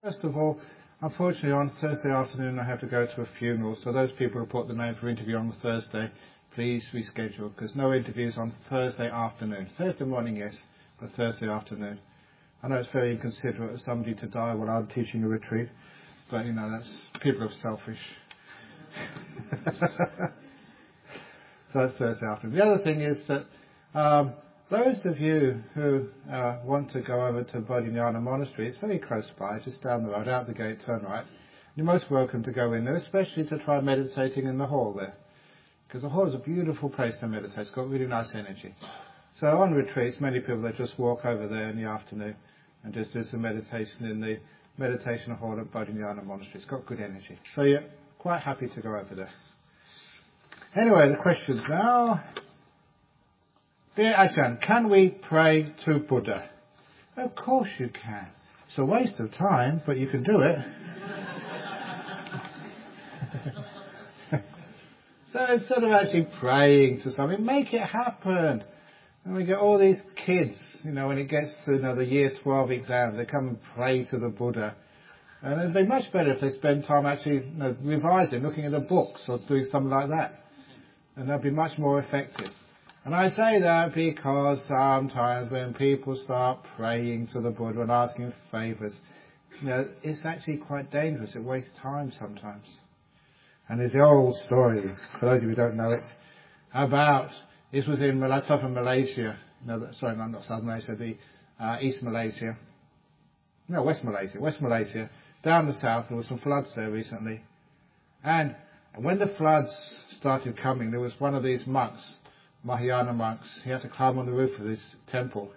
First of all, unfortunately on Thursday afternoon I have to go to a funeral, so those people who put the name for interview on the Thursday, please reschedule, because no interviews on Thursday afternoon. Thursday morning, yes, but Thursday afternoon. I know it's very inconsiderate of somebody to die while I'm teaching a retreat, but people are selfish. So that's Thursday afternoon. The other thing is that those of you who want to go over to Bodhinyana Monastery, it's very close by, just down the road, out the gate, turn right. You're most welcome to go in there, especially to try meditating in the hall there. Because the hall is a beautiful place to meditate. It's got really nice energy. So on retreats, many people, they just walk over there in the afternoon and just do some meditation in the meditation hall at Bodhinyana Monastery. It's got good energy. So you're quite happy to go over there. Anyway, the questions now. Dear Ajahn, can we pray to Buddha? Of course you can. It's a waste of time, but you can do it. So instead of actually praying to something, make it happen. And we get all these kids, when it gets to the year 12 exams, they come and pray to the Buddha. And it'd be much better if they spend time actually revising, looking at the books or doing something like that. And that'd be much more effective. And I say that because sometimes when people start praying to the Buddha and asking favours, it's actually quite dangerous. It wastes time sometimes. And there's the old story, for those of you who don't know it, about, this was in southern Malaysia, not southern Malaysia, East Malaysia, West Malaysia, down the south. There were some floods there recently. And when the floods started coming, there was one of these monks, Mahayana monks. He had to climb on the roof of this temple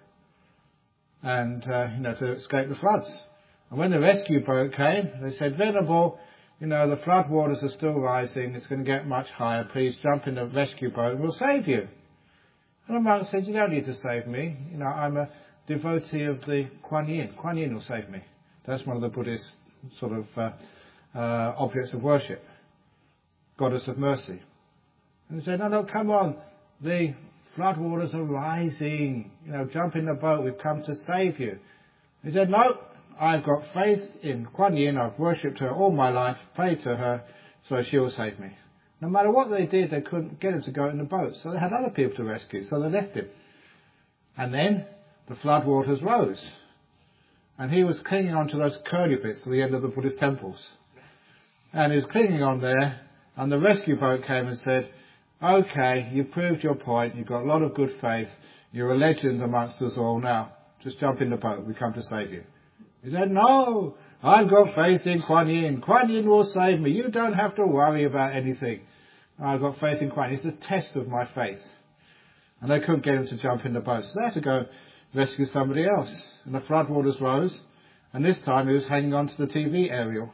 and, to escape the floods. And when the rescue boat came, they said, Venerable, the flood waters are still rising. It's going to get much higher. Please jump in the rescue boat and we'll save you. And the monk said, you don't need to save me. I'm a devotee of the Kuan Yin. Kuan Yin will save me. That's one of the Buddhist sort of objects of worship. Goddess of mercy. And he said, no, come on. The floodwaters are rising. Jump in the boat. We've come to save you. He said, no, I've got faith in Kuan Yin. I've worshipped her all my life, prayed to her, so she will save me. No matter what they did, they couldn't get him to go in the boat. So they had other people to rescue, so they left him. And then the floodwaters rose. And he was clinging on to those curly bits at the end of the Buddhist temples. And he was clinging on there, and the rescue boat came and said, okay, you proved your point, you've got a lot of good faith, you're a legend amongst us all now, just jump in the boat, we come to save you. He said, no, I've got faith in Kuan Yin. Kuan Yin will save me, you don't have to worry about anything. I've got faith in Kuan Yin, it's a test of my faith. And they couldn't get him to jump in the boat, so they had to go rescue somebody else. And the floodwaters rose, and this time he was hanging on to the TV aerial.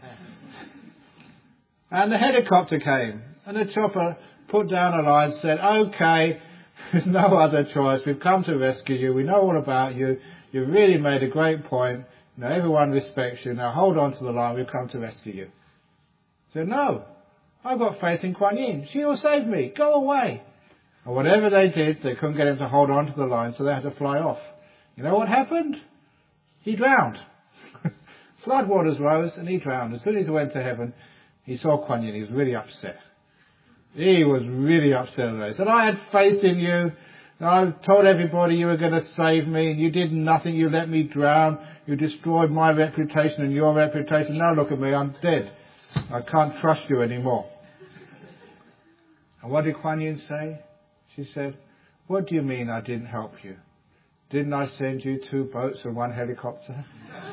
And the helicopter came, and the chopper put down a line and said, okay, there's no other choice. We've come to rescue you. We know all about you. You really made a great point. Everyone respects you. Now hold on to the line. We've come to rescue you. He said, no, I've got faith in Kuan Yin. She will save me. Go away. And whatever they did, they couldn't get him to hold on to the line, so they had to fly off. You know what happened? He drowned. Floodwaters rose and he drowned. As soon as he went to heaven, he saw Kuan Yin. He was really upset. He was really upset. He said, I had faith in you. I told everybody you were going to save me, and you did nothing. You let me drown. You destroyed my reputation and your reputation. Now look at me, I'm dead. I can't trust you anymore. And what did Kuan Yin say? She said, what do you mean I didn't help you? Didn't I send you 2 boats and 1 helicopter?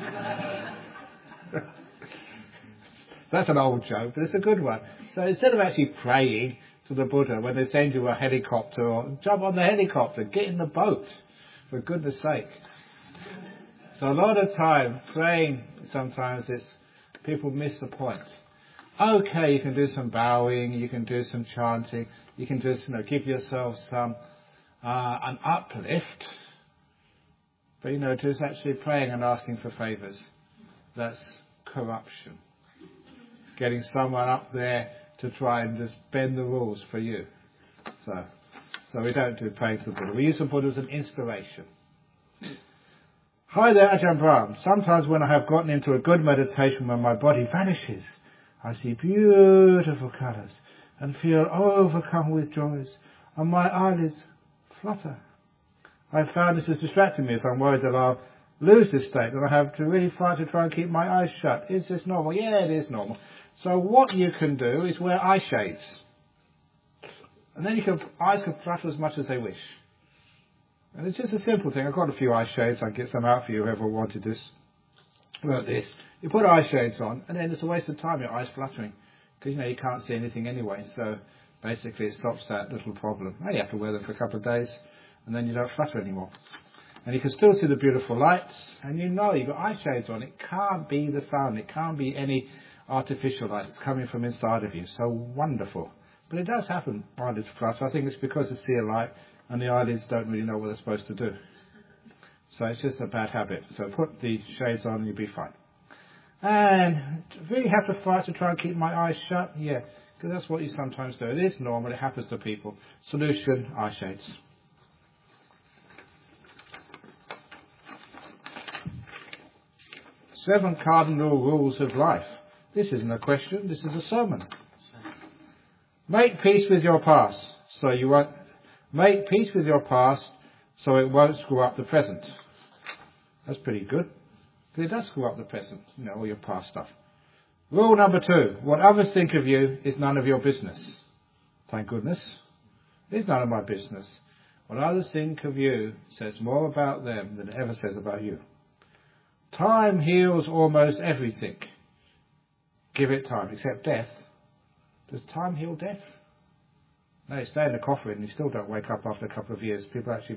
That's an old joke, but it's a good one. So instead of actually praying to the Buddha when they send you a helicopter, or jump on the helicopter, get in the boat, for goodness sake. So a lot of time praying, sometimes people miss the point. Okay, you can do some bowing, you can do some chanting, you can just give yourself some an uplift. But just actually praying and asking for favours, that's corruption. Getting someone up there to try and just bend the rules for you. So we don't do praying to the Buddha. We use the Buddha as an inspiration. Hi there, Ajahn Brahm. Sometimes when I have gotten into a good meditation when my body vanishes, I see beautiful colours and feel overcome with joys, and my eyelids flutter. I found this is distracting me, so I'm worried that I'll lose this state, and I have to really fight to try and keep my eyes shut. Is this normal? Yeah, it is normal. So what you can do is wear eye shades. And then eyes can flutter as much as they wish. And it's just a simple thing. I've got a few eye shades. I can get some out for you, whoever wanted this. Like this. You put eye shades on, and then it's a waste of time, your eyes fluttering. Because, you can't see anything anyway. So basically it stops that little problem. Now you have to wear them for a couple of days, and then you don't flutter anymore. And you can still see the beautiful lights, and you've got eye shades on. It can't be the sun. It can't be any artificial light. It's coming from inside of you. So wonderful. But it does happen, eyelids flutter. I think it's because it's clear light, and the eyelids don't really know what they're supposed to do. So it's just a bad habit. So put the shades on and you'll be fine. And really have to fight to try and keep my eyes shut? Yeah, because that's what you sometimes do. It is normal. It happens to people. Solution, eye shades. 7 cardinal rules of life. This isn't a question. This is a sermon. Make peace with your past, so you won't. Make peace with your past, so it won't screw up the present. That's pretty good. Because it does screw up the present, all your past stuff. Rule number 2. What others think of you is none of your business. Thank goodness. It's none of my business. What others think of you says more about them than it ever says about you. Time heals almost everything. Give it time, except death. Does time heal death? No, you stay in the coffin and you still don't wake up after a couple of years. People actually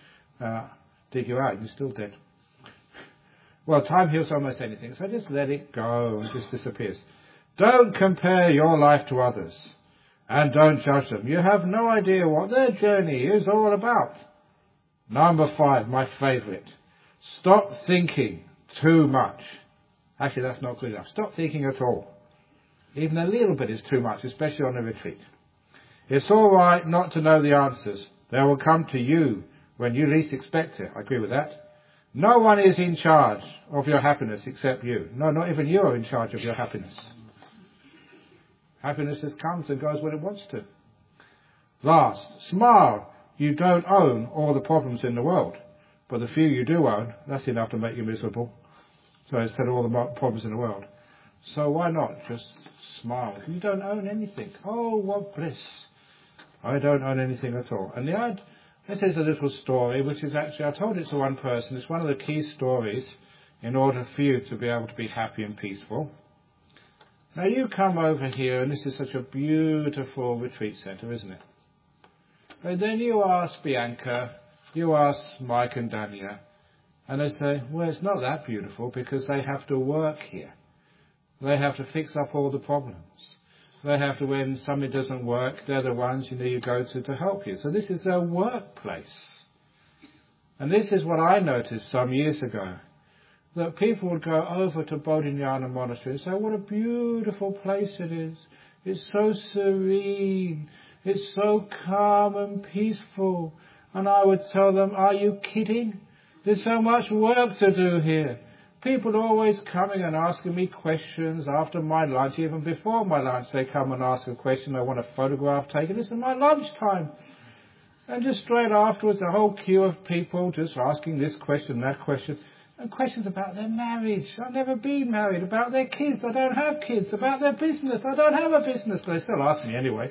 dig you out and you're still dead. Well, time heals almost anything, so just let it go and it just disappears. Don't compare your life to others and don't judge them. You have no idea what their journey is all about. Number 5, my favourite. Stop thinking too much. Actually, that's not good enough. Stop thinking at all. Even a little bit is too much, especially on a retreat. It's all right not to know the answers. They will come to you when you least expect it. I agree with that. No one is in charge of your happiness except you. No, not even you are in charge of your happiness. Happiness just comes and goes when it wants to. Last, smile. You don't own all the problems in the world, but the few you do own, that's enough to make you miserable. So instead of all the problems in the world. So why not just smile? You don't own anything. Oh, what bliss. I don't own anything at all. And this is a little story, which is actually, I told it to one person. It's one of the key stories in order for you to be able to be happy and peaceful. Now you come over here, and this is such a beautiful retreat centre, isn't it? And then you ask Bianca, you ask Mike and Dania, and they say, well, it's not that beautiful because they have to work here. They have to fix up all the problems. They have to, when something doesn't work, they're the ones you go to help you. So this is their workplace. And this is what I noticed some years ago, that people would go over to Bodhinyana Monastery and say, what a beautiful place it is. It's so serene. It's so calm and peaceful. And I would tell them, are you kidding? There's so much work to do here. People are always coming and asking me questions after my lunch. Even before my lunch, they come and ask a question. They want a photograph taken. This is my lunchtime. And just straight afterwards, a whole queue of people just asking this question, that question. And questions about their marriage. I've never been married. About their kids. I don't have kids. About their business. I don't have a business. But they still ask me anyway.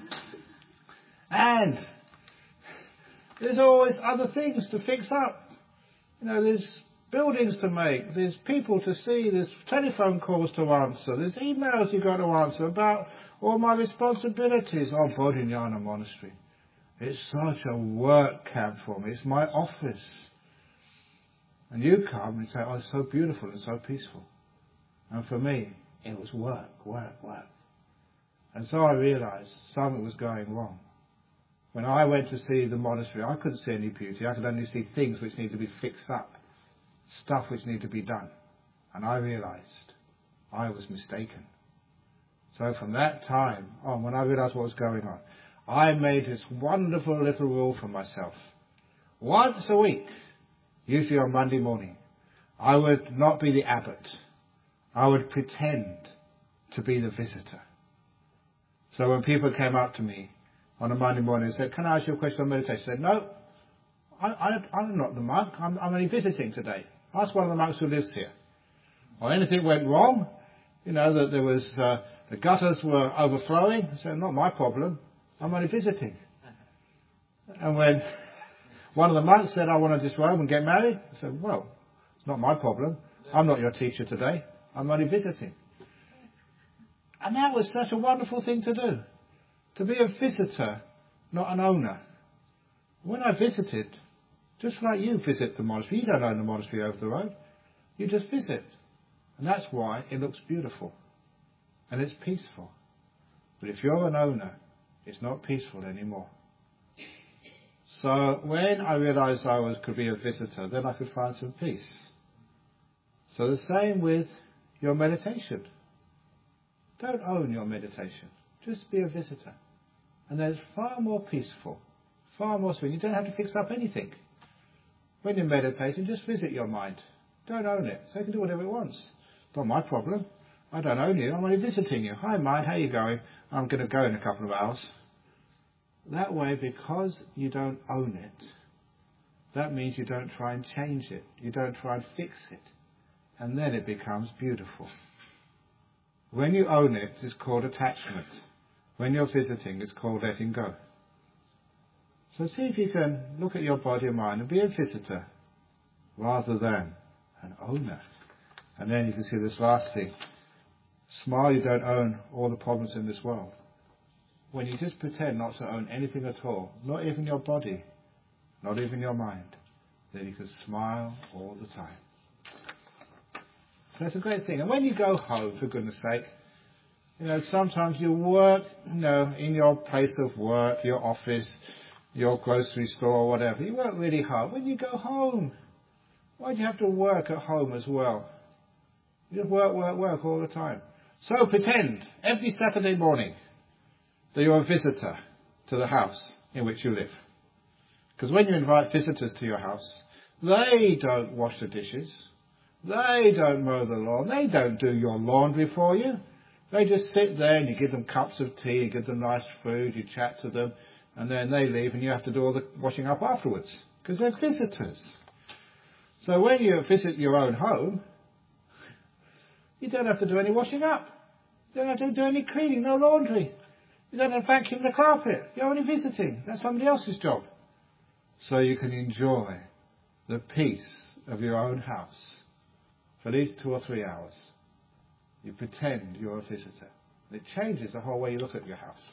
And there's always other things to fix up. There's buildings to make, there's people to see, there's telephone calls to answer, there's emails you've got to answer about all my responsibilities on Bodhinyana Monastery. It's such a work camp for me. It's my office. And you come and say, oh, it's so beautiful and so peaceful. And for me, it was work. And so I realized something was going wrong. When I went to see the monastery, I couldn't see any beauty. I could only see things which need to be fixed up. Stuff which need to be done. And I realized I was mistaken. So from that time on, when I realized what was going on, I made this wonderful little rule for myself. Once a week, usually on Monday morning, I would not be the abbot. I would pretend to be the visitor. So when people came up to me on a Monday morning and said, can I ask you a question on meditation? I said, no, I'm not the monk. I'm only visiting today. Ask one of the monks who lives here. Or anything went wrong, that there was, the gutters were overflowing. I said, not my problem. I'm only visiting. And when one of the monks said, I want to disrobe and get married, I said, well, it's not my problem. I'm not your teacher today. I'm only visiting. And that was such a wonderful thing to do. To be a visitor, not an owner. When I visited, just like you visit the monastery, you don't own the monastery over the road. You just visit. And that's why it looks beautiful. And it's peaceful. But if you're an owner, it's not peaceful anymore. So when I realized could be a visitor, then I could find some peace. So the same with your meditation. Don't own your meditation. Just be a visitor. And then it's far more peaceful, far more sweet. You don't have to fix up anything. When you're meditating, just visit your mind. Don't own it. So it can do whatever it wants. Not my problem. I don't own you. I'm only visiting you. Hi, mind. How are you going? I'm going to go in a couple of hours. That way, because you don't own it, that means you don't try and change it. You don't try and fix it. And then it becomes beautiful. When you own it, it's called attachment. When you're visiting, it's called letting go. So see if you can look at your body and mind and be a visitor rather than an owner. And then you can see this last thing. Smile, you don't own all the problems in this world. When you just pretend not to own anything at all, not even your body, not even your mind, then you can smile all the time. So it's a great thing. And when you go home, for goodness sake, sometimes you work, in your place of work, your office, your grocery store, whatever. You work really hard. When you go home, why do you have to work at home as well? You just work all the time. So pretend every Saturday morning that you're a visitor to the house in which you live. Because when you invite visitors to your house, they don't wash the dishes. They don't mow the lawn. They don't do your laundry for you. They just sit there and you give them cups of tea, you give them nice food, you chat to them, and then they leave and you have to do all the washing up afterwards. Because they're visitors. So when you visit your own home, you don't have to do any washing up. You don't have to do any cleaning, no laundry. You don't have to vacuum the carpet. You're only visiting. That's somebody else's job. So you can enjoy the peace of your own house for at least 2 or 3 hours. You pretend you're a visitor. It changes the whole way you look at your house.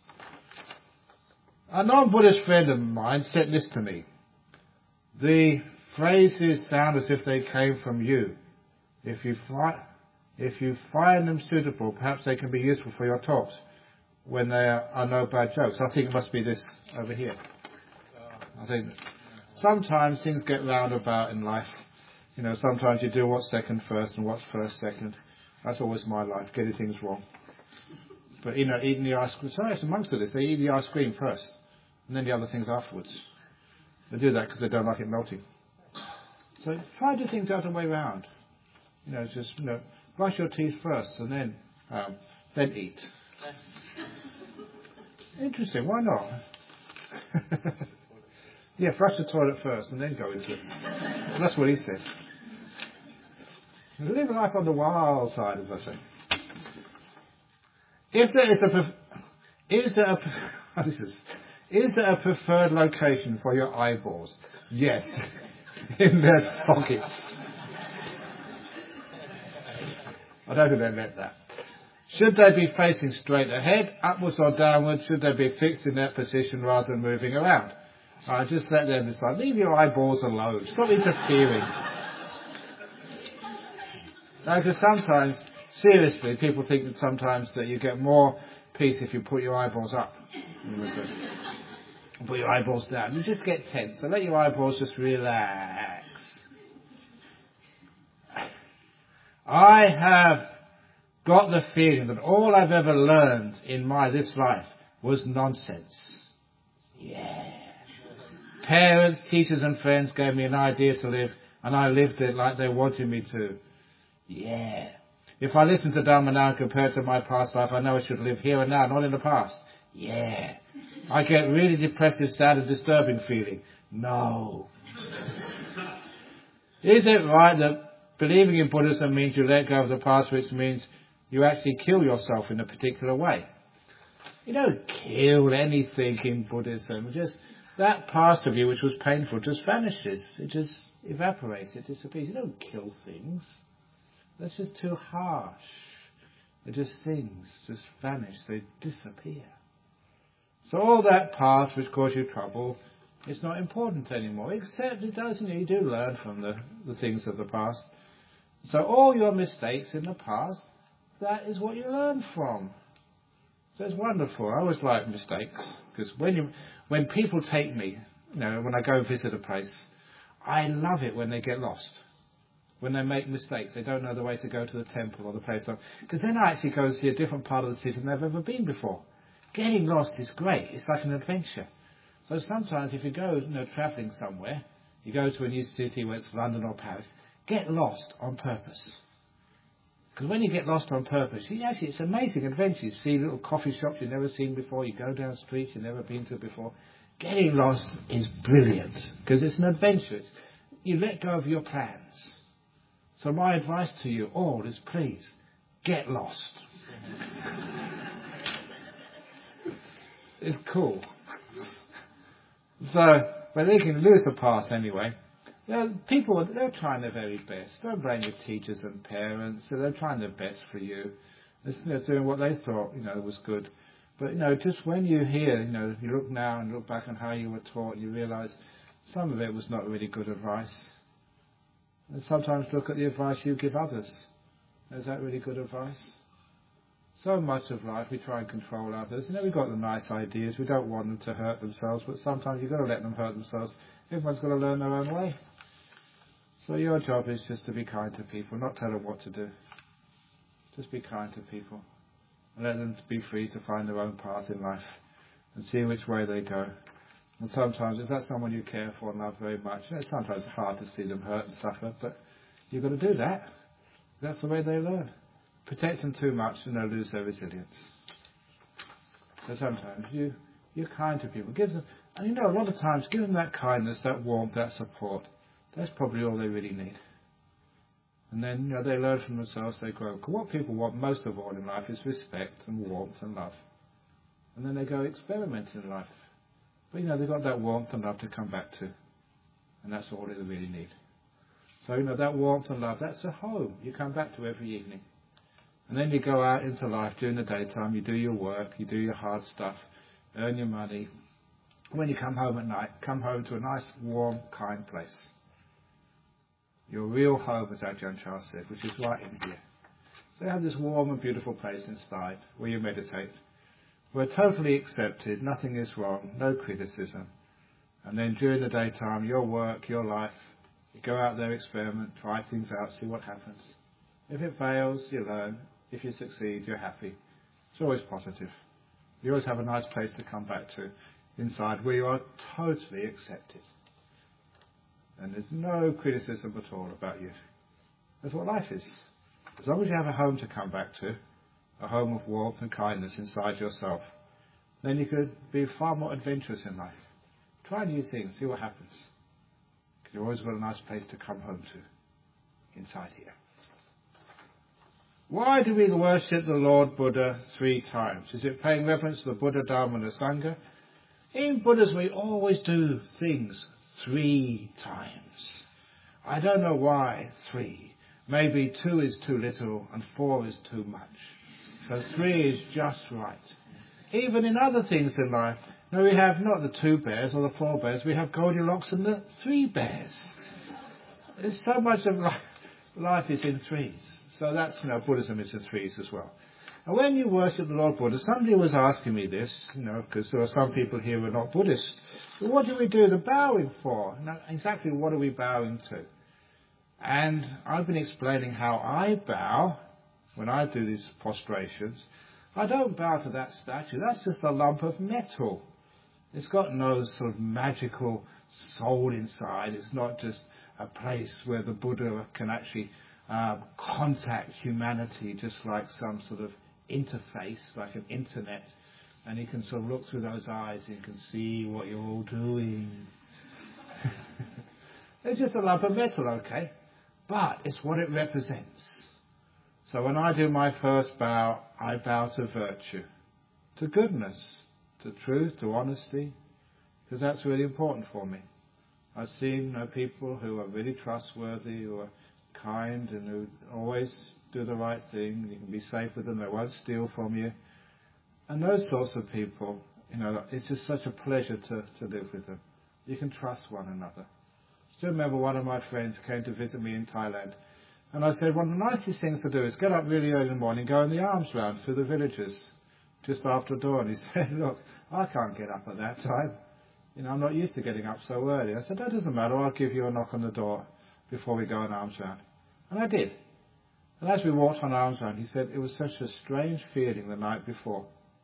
A non-Buddhist friend of mine said this to me. The phrases sound as if they came from you. If you find them suitable, perhaps they can be useful for your talks when there are no bad jokes. I think it must be this over here. I think sometimes things get roundabout in life. Sometimes you do what's second first and what's first second. That's always my life, getting things wrong. But, eating the ice cream. Sorry, some monks do this. They eat the ice cream first and then the other things afterwards. They do that because they don't like it melting. So try to do things the other way around. Brush your teeth first and then eat. Interesting, why not? Yeah, flush the toilet first and then go into it. That's what he said. Live life on the wild side, as I say. If there is there a preferred location for your eyeballs? Yes, in their sockets. I don't think they meant that. Should they be facing straight ahead, upwards or downwards? Should they be fixed in that position rather than moving around? Just let them decide. Leave your eyeballs alone. Stop interfering. Because sometimes, seriously, people think that sometimes that you get more peace if you put your eyeballs up. Put your eyeballs down. You just get tense. So let your eyeballs just relax. I have got the feeling that all I've ever learned in this life was nonsense. Yeah. Parents, teachers and friends gave me an idea to live, and I lived it like they wanted me to. Yeah. If I listen to Dharma now compared to my past life, I know I should live here and now, not in the past. Yeah. I get really depressive, sad and disturbing feeling. No. Is it right that believing in Buddhism means you let go of the past, which means you actually kill yourself in a particular way? You don't kill anything in Buddhism. Just that past of you which was painful just vanishes. It just evaporates. It disappears. You don't kill things. That's just too harsh. They're just things. Just vanish. They disappear. So all that past which caused you trouble, it's not important anymore. Except it does, you do learn from the things of the past. So all your mistakes in the past, that is what you learn from. So it's wonderful. I always like mistakes, because when people take me, when I go visit a place, I love it when they get lost. When they make mistakes, they don't know the way to go to the temple or the place, because then I actually go and see a different part of the city than they've ever been before. Getting lost is great. It's like an adventure. So sometimes if you go, travelling somewhere, you go to a new city, whether it's London or Paris, get lost on purpose. Because when you get lost on purpose, it's an amazing adventure. You see little coffee shops you've never seen before. You go down streets you've never been to before. Getting lost is brilliant because it's an adventure. You let go of your plans. So my advice to you all is please, get lost. It's cool. So, but they can lose the past anyway. People, they're trying their very best. Don't blame your teachers and parents. They're trying their best for you. They're doing what they thought, was good. But, just when you hear, you look now and look back on how you were taught, and you realise some of it was not really good advice. And sometimes look at the advice you give others. Is that really good advice? So much of life, we try and control others. We've got the nice ideas. We don't want them to hurt themselves, but sometimes you've got to let them hurt themselves. Everyone's got to learn their own way. So your job is just to be kind to people, not tell them what to do. Just be kind to people. And let them be free to find their own path in life and see which way they go. And sometimes, if that's someone you care for and love very much, sometimes it's hard to see them hurt and suffer, but you've got to do that. That's the way they learn. Protect them too much and they'll lose their resilience. So sometimes you're kind to people. Give them, and a lot of times, give them that kindness, that warmth, that support. That's probably all they really need. And then, they learn from themselves, they grow. What people want most of all in life is respect and warmth and love. And then they go experiment in life. But, they've got that warmth and love to come back to. And that's all they really need. So, that warmth and love, that's a home you come back to every evening. And then you go out into life during the daytime, you do your work, you do your hard stuff, earn your money. When you come home at night, come home to a nice, warm, kind place. Your real home, as Ajahn Chah said, which is right in here. So you have this warm and beautiful place inside where you meditate. We're totally accepted, nothing is wrong, no criticism. And then during the daytime, your work, your life, you go out there, experiment, try things out, see what happens. If it fails, you learn. If you succeed, you're happy. It's always positive. You always have a nice place to come back to inside where you are totally accepted. And there's no criticism at all about you. That's what life is. As long as you have a home to come back to, a home of warmth and kindness inside yourself, then you could be far more adventurous in life. Try new things, see what happens. Because you've always got a nice place to come home to inside here. Why do we worship the Lord Buddha 3 times? Is it paying reverence to the Buddha, Dharma and the Sangha? In Buddhism we always do things 3 times. I don't know why 3. Maybe 2 is too little and 4 is too much. So 3 is just right. Even in other things in life, we have not the 2 bears or the 4 bears, we have Goldilocks and the 3 bears. There's so much of life is in 3s. So that's, Buddhism is in 3s as well. And when you worship the Lord Buddha, somebody was asking me this, because there are some people here who are not Buddhists. So what do we do the bowing for? Now, exactly what are we bowing to? And I've been explaining how I bow when I do these prostrations. I don't bow to that statue. That's just a lump of metal. It's got no sort of magical soul inside. It's not just a place where the Buddha can actually contact humanity, just like some sort of interface, like an internet. And he can sort of look through those eyes and can see what you're all doing. It's just a lump of metal, okay? But it's what it represents. So when I do my first bow, I bow to virtue, to goodness, to truth, to honesty, because that's really important for me. I've seen people who are really trustworthy, who are kind, and who always do the right thing. You can be safe with them, they won't steal from you. And those sorts of people, it's just such a pleasure to live with them. You can trust one another. I still remember one of my friends came to visit me in Thailand. And I said, one of the nicest things to do is get up really early in the morning, go in the alms round through the villages just after dawn. He said, look, I can't get up at that time. I'm not used to getting up so early. I said, that doesn't matter. I'll give you a knock on the door before we go on alms round. And I did. And as we walked on alms round, he said it was such a strange feeling the night before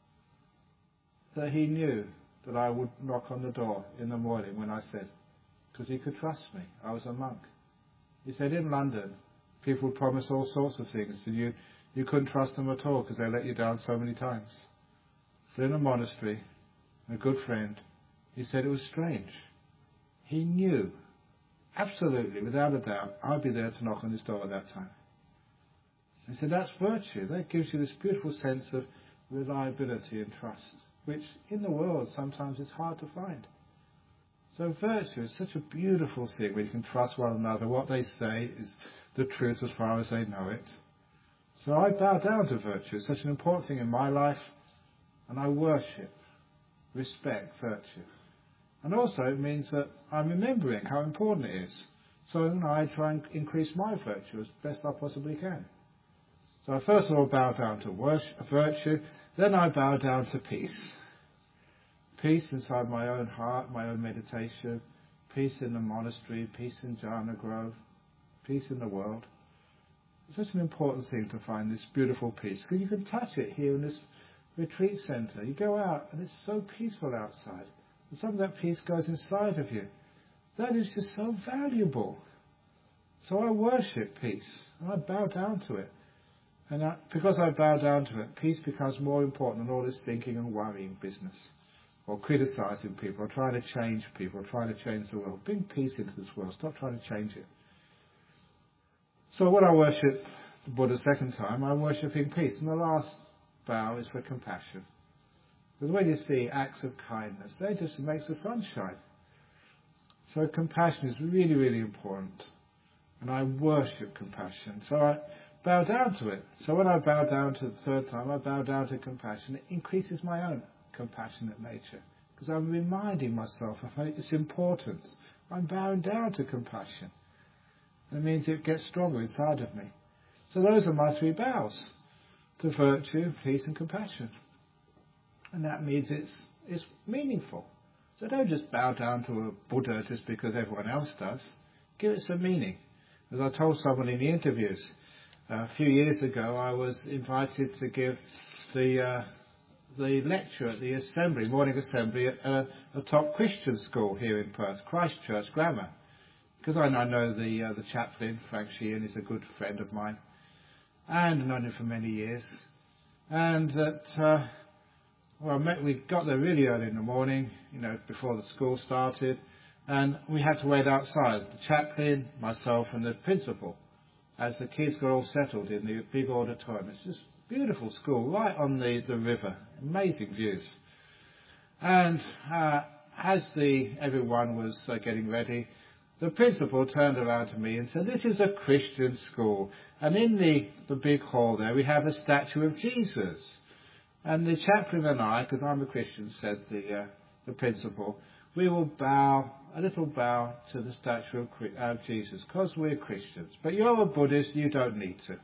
that he knew that I would knock on the door in the morning when I said, because he could trust me. I was a monk. He said, in London, people would promise all sorts of things, and you couldn't trust them at all because they let you down so many times. But in a monastery, a good friend, he said it was strange. He knew, absolutely, without a doubt, I'd be there to knock on his door at that time. He said, that's virtue. That gives you this beautiful sense of reliability and trust, which in the world sometimes is hard to find. So virtue is such a beautiful thing where you can trust one another. What they say is the truth as far as they know it. So I bow down to virtue. It's such an important thing in my life, and I worship, respect virtue. And also it means that I'm remembering how important it is. So I try and increase my virtue as best I possibly can. So I first of all bow down to virtue, then I bow down to peace. Peace inside my own heart, my own meditation, peace in the monastery, peace in Jhana Grove, peace in the world. It's such an important thing to find this beautiful peace, because you can touch it here in this retreat centre. You go out and it's so peaceful outside. And some of that peace goes inside of you. That is just so valuable. So I worship peace and I bow down to it. And because I bow down to it, peace becomes more important than all this thinking and worrying business, or criticising people, or trying to change people, or trying to change the world. Bring peace into this world. Stop trying to change it. So when I worship the Buddha second time, I'm worshipping peace. And the last bow is for compassion. Because when you see acts of kindness, they just makes the sun shine. So compassion is really, really important. And I worship compassion. So I bow down to it. So when I bow down to the third time, I bow down to compassion. It increases my own compassionate nature. Because I'm reminding myself of its importance. I'm bowing down to compassion. It means it gets stronger inside of me. So those are my three bows. To virtue, peace and compassion. And that means it's meaningful. So don't just bow down to a Buddha just because everyone else does. Give it some meaning. As I told someone in the interviews, a few years ago I was invited to give the lecture at the assembly, morning assembly at a top Christian school here in Perth, Christchurch Grammar. Because I know the chaplain, Frank Sheehan, is a good friend of mine, and I've known him for many years. And that, we got there really early in the morning, before the school started, and we had to wait outside, the chaplain, myself, and the principal, as the kids got all settled in the big auditorium. It's just a beautiful school, right on the river, amazing views. And as everyone was getting ready, the principal turned around to me and said, "This is a Christian school, and in the big hall there we have a statue of Jesus." And the chaplain and I, because I'm a Christian, said the principal, "We will a little bow to the statue of Jesus, because we're Christians. But you're a Buddhist, you don't need to."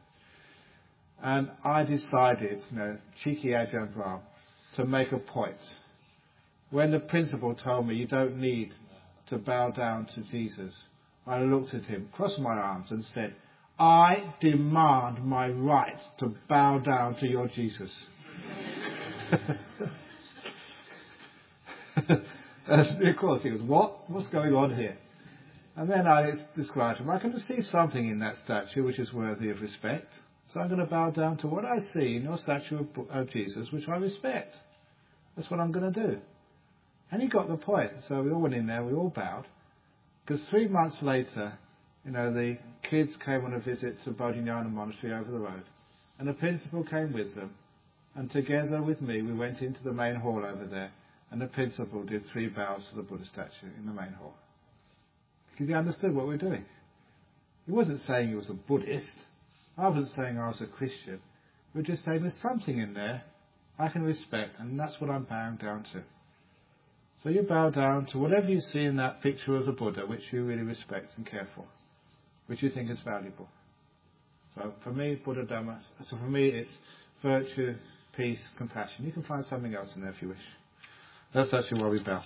And I decided, cheeky Ajahn Brahm, to make a point. When the principal told me you don't need to bow down to Jesus, I looked at him, crossed my arms and said, "I demand my right to bow down to your Jesus." And of course he goes, what? What's going on here? And then I described to him, I can see something in that statue which is worthy of respect. So I'm going to bow down to what I see in your statue of Jesus, which I respect. That's what I'm going to do. And he got the point. So we all went in there, we all bowed. Because 3 months later, the kids came on a visit to Bodhinyana Monastery over the road. And the principal came with them. And together with me, we went into the main hall over there. And the principal did 3 bows to the Buddha statue in the main hall. Because he understood what we were doing. He wasn't saying he was a Buddhist. I wasn't saying I was a Christian. We were just saying there's something in there I can respect, and that's what I'm bowing down to. So you bow down to whatever you see in that picture of the Buddha, which you really respect and care for, which you think is valuable. So for me, Buddha Dhamma. So for me, it's virtue, peace, compassion. You can find something else in there if you wish. That's actually why we bow.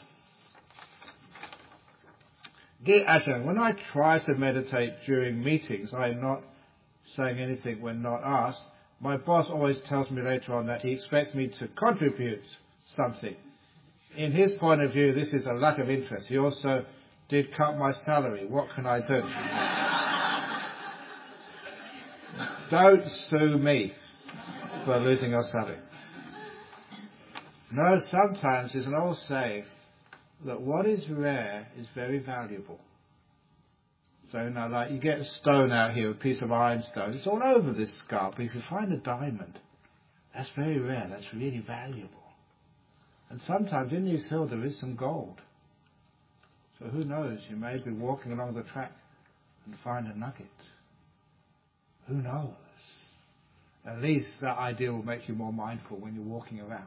Dear Ajahn, when I try to meditate during meetings, I am not saying anything when not asked. My boss always tells me later on that he expects me to contribute something. In his point of view, this is a lack of interest. He also did cut my salary. What can I do? Don't sue me for losing your salary. No, sometimes there's an old saying that what is rare is very valuable. So, like you get a stone out here, a piece of ironstone, it's all over this skull, but if you find a diamond, that's very rare, that's really valuable. And sometimes in these hills there is some gold. So who knows, you may be walking along the track and find a nugget. Who knows? At least that idea will make you more mindful when you're walking around.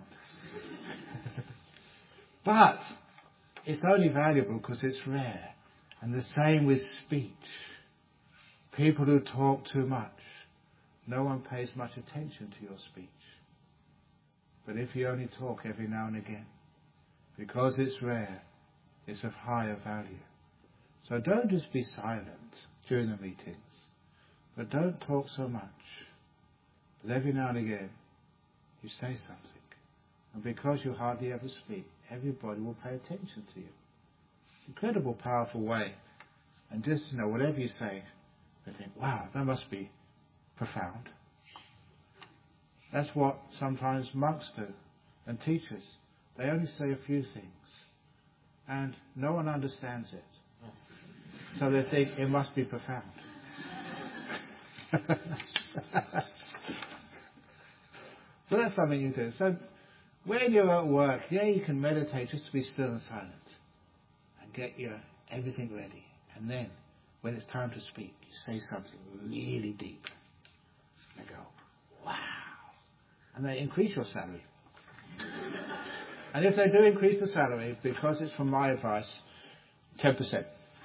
But it's only valuable because it's rare. And the same with speech. People who talk too much, no one pays much attention to your speech. But if you only talk every now and again, because it's rare, it's of higher value. So don't just be silent during the meetings, but don't talk so much. But every now and again, you say something. And because you hardly ever speak, everybody will pay attention to you. Incredible, powerful way. And just, whatever you say, they think, wow, that must be profound. That's what sometimes monks do, and teachers. They only say a few things, and no one understands it. So they think it must be profound. So that's something you do. So when you're at work, you can meditate just to be still and silent. Get your everything ready, and then when it's time to speak, you say something really deep. They go, wow, and they increase your salary. And if they do increase the salary, because it's from my advice, 10%.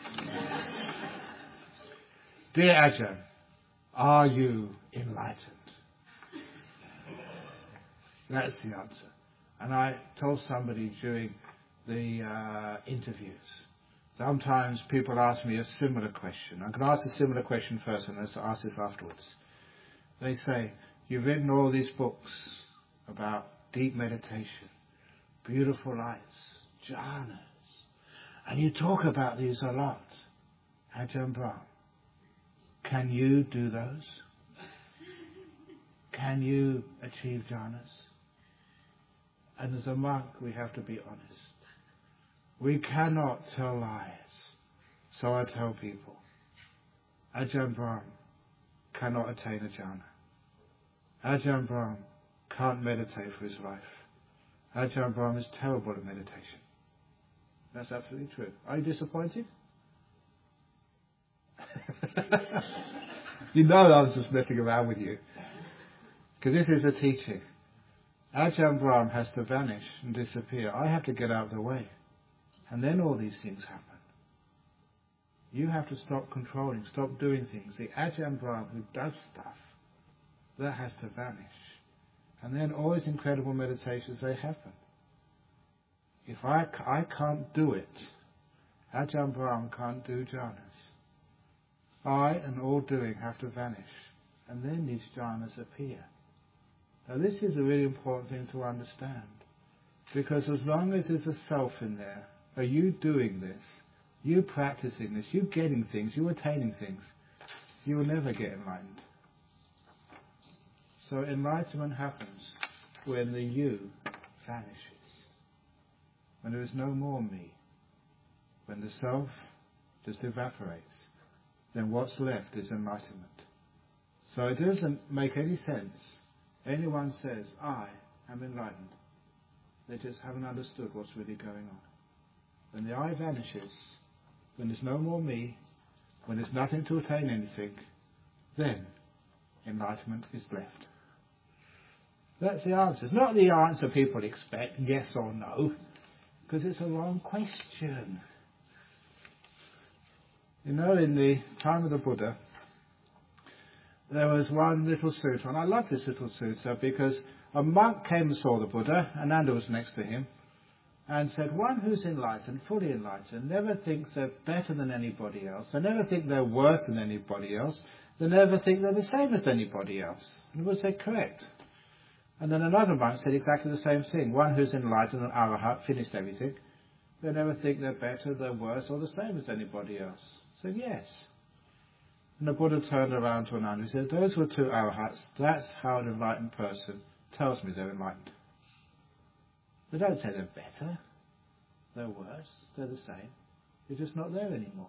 Dear Ajahn, are you enlightened? That's the answer. And I told somebody during the interviews. Sometimes people ask me a similar question. I can ask a similar question first and let's ask this afterwards. They say, you've written all these books about deep meditation, beautiful lights, jhanas, and you talk about these a lot. Ajahn Brahm, can you do those? Can you achieve jhanas? And as a monk, we have to be honest. We cannot tell lies. So I tell people, Ajahn Brahm cannot attain a jhana. Ajahn Brahm can't meditate for his life. Ajahn Brahm is terrible at meditation. That's absolutely true. Are you disappointed? You know I was just messing around with you. Because this is a teaching. Ajahn Brahm has to vanish and disappear. I have to get out of the way. And then all these things happen. You have to stop controlling, stop doing things. The Ajahn Brahm who does stuff, that has to vanish. And then all these incredible meditations, they happen. If I can't do it, Ajahn Brahm can't do jhanas. I and all doing have to vanish. And then these jhanas appear. Now this is a really important thing to understand. Because as long as there's a self in there, are you doing this, you practicing this, you getting things, you attaining things, you will never get enlightened. So enlightenment happens when the you vanishes, when there is no more me, when the self just evaporates. Then what's left is enlightenment. So it doesn't make any sense. Anyone says, I am enlightened. They just haven't understood what's really going on. When the I vanishes, when there's no more me, when there's nothing to attain anything, then enlightenment is left. That's the answer. It's not the answer people expect, yes or no, because it's a wrong question. You know, in the time of the Buddha, there was one little sutra, and I love this little sutra because a monk came and saw the Buddha, and Nanda was next to him, and said, one who's enlightened, fully enlightened, never thinks they're better than anybody else. They never think they're worse than anybody else. They never think they're the same as anybody else. And the Buddha said, correct. And then another monk said exactly the same thing. One who's enlightened, an arahat, finished everything. They never think they're better, they're worse, or the same as anybody else. Said yes. And the Buddha turned around to Ananda and said, those were two arahats. That's how an enlightened person tells me they're enlightened. They don't say they're better, they're worse, they're the same. They're just not there anymore.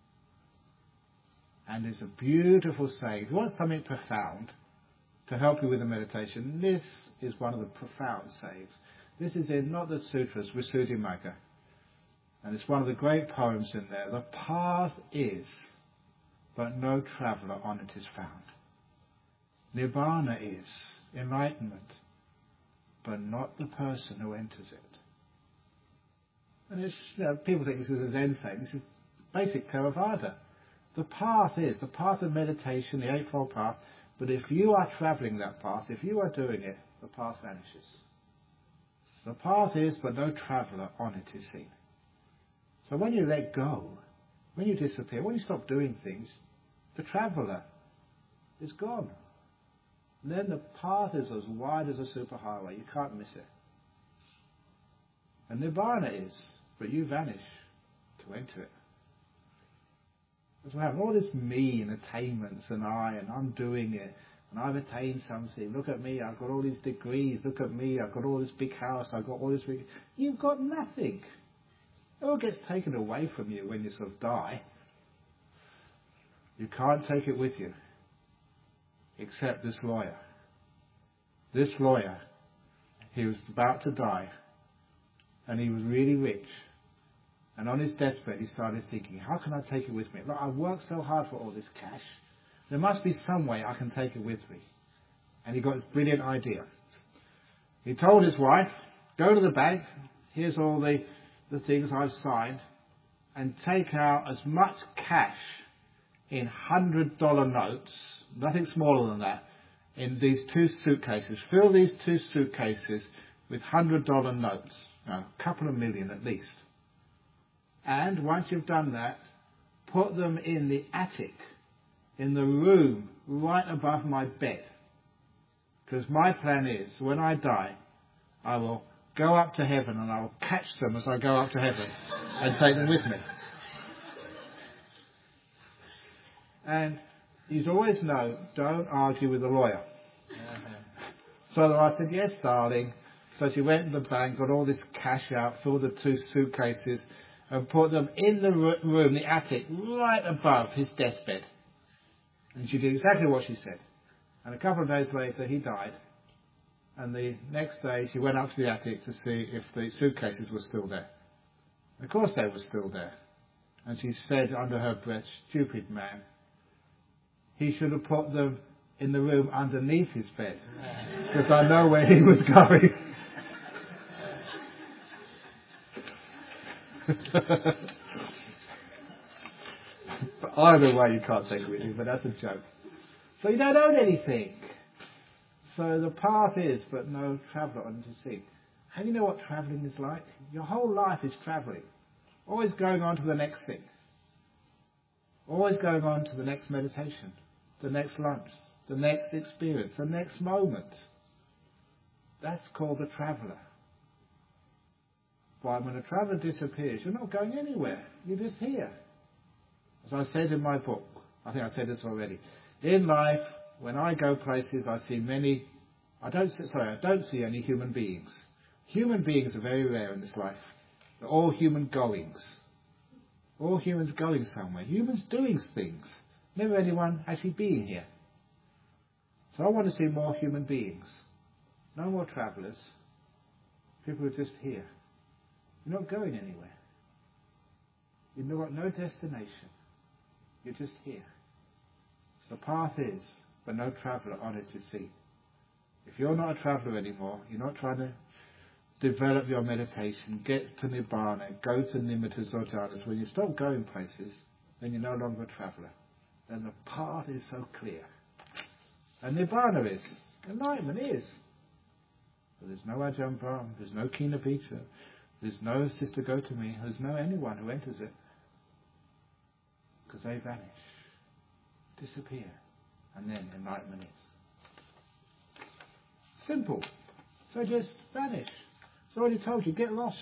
And it's a beautiful saying. If you want something profound to help you with the meditation, this is one of the profound sayings. This is in, not the sutras, Visuddhimagga. And it's one of the great poems in there. The path is, but no traveller on it is found. Nibbana is, enlightenment, but not the person who enters it. And it's, people think this is a Zen saying. This is basic Theravada. The path is, the path of meditation, the Eightfold Path, but if you are travelling that path, if you are doing it, the path vanishes. The path is, but no traveller on it is seen. So when you let go, when you disappear, when you stop doing things, the traveller is gone. And then the path is as wide as a superhighway. You can't miss it. And Nibbana is, but you vanish to enter it. That's why I have all this me and attainments and I'm doing it. And I've attained something. Look at me, I've got all these degrees. Look at me, I've got all this big house. I've got all this big... You've got nothing. It all gets taken away from you when you sort of die. You can't take it with you. Except this lawyer. This lawyer, he was about to die. And he was really rich. And on his deathbed he started thinking, how can I take it with me? Look, I've worked so hard for all this cash. There must be some way I can take it with me. And he got this brilliant idea. He told his wife, go to the bank, here's all the things I've signed, and take out as much cash in $100 notes, nothing smaller than that, in these two suitcases. Fill these two suitcases with $100 notes, a couple of million at least. And once you've done that, put them in the attic, in the room right above my bed. Because my plan is, when I die, I will go up to heaven and I will catch them as I go up to heaven and take them with me. And you always know, don't argue with the lawyer. So I said, yes, darling. So she went to the bank, got all this cash out, filled the two suitcases, and put them in the room, the attic, right above his deathbed. And she did exactly what she said. And a couple of days later, he died. And the next day, she went up to the attic to see if the suitcases were still there. Of course they were still there. And she said under her breath, stupid man. He should have put them in the room underneath his bed. Because I know where he was going. But either way, you can't take it with you, but that's a joke. So you don't own anything. So the path is, but no traveller on to see. And you know what travelling is like? Your whole life is travelling. Always going on to the next thing. Always going on to the next meditation, the next lunch, the next experience, the next moment. That's called the traveller. why when a traveller disappears, you're not going anywhere. You're just here. As I said in my book, I think I said this already. In life, when I go places, I see I don't see any human beings. Human beings are very rare in this life. They're all human goings. All humans going somewhere. Humans doing things. Never anyone actually being here. So I want to see more human beings. No more travellers. People are just here. You're not going anywhere. You've got no destination. You're just here. The path is, but no traveller on it to see. If you're not a traveller anymore, you're not trying to develop your meditation, get to Nibbana, go to Nimitta Zotanas. When you stop going places, then you're no longer a traveller. Then the path is so clear. And Nibbana is. Enlightenment is. But there's no Ajahn Brahm, there's no Kinapicha, there's no Sister Gotami, there's no anyone who enters it. Because they vanish, disappear, and then enlightenment is. Simple. So just vanish. It's already told you, get lost.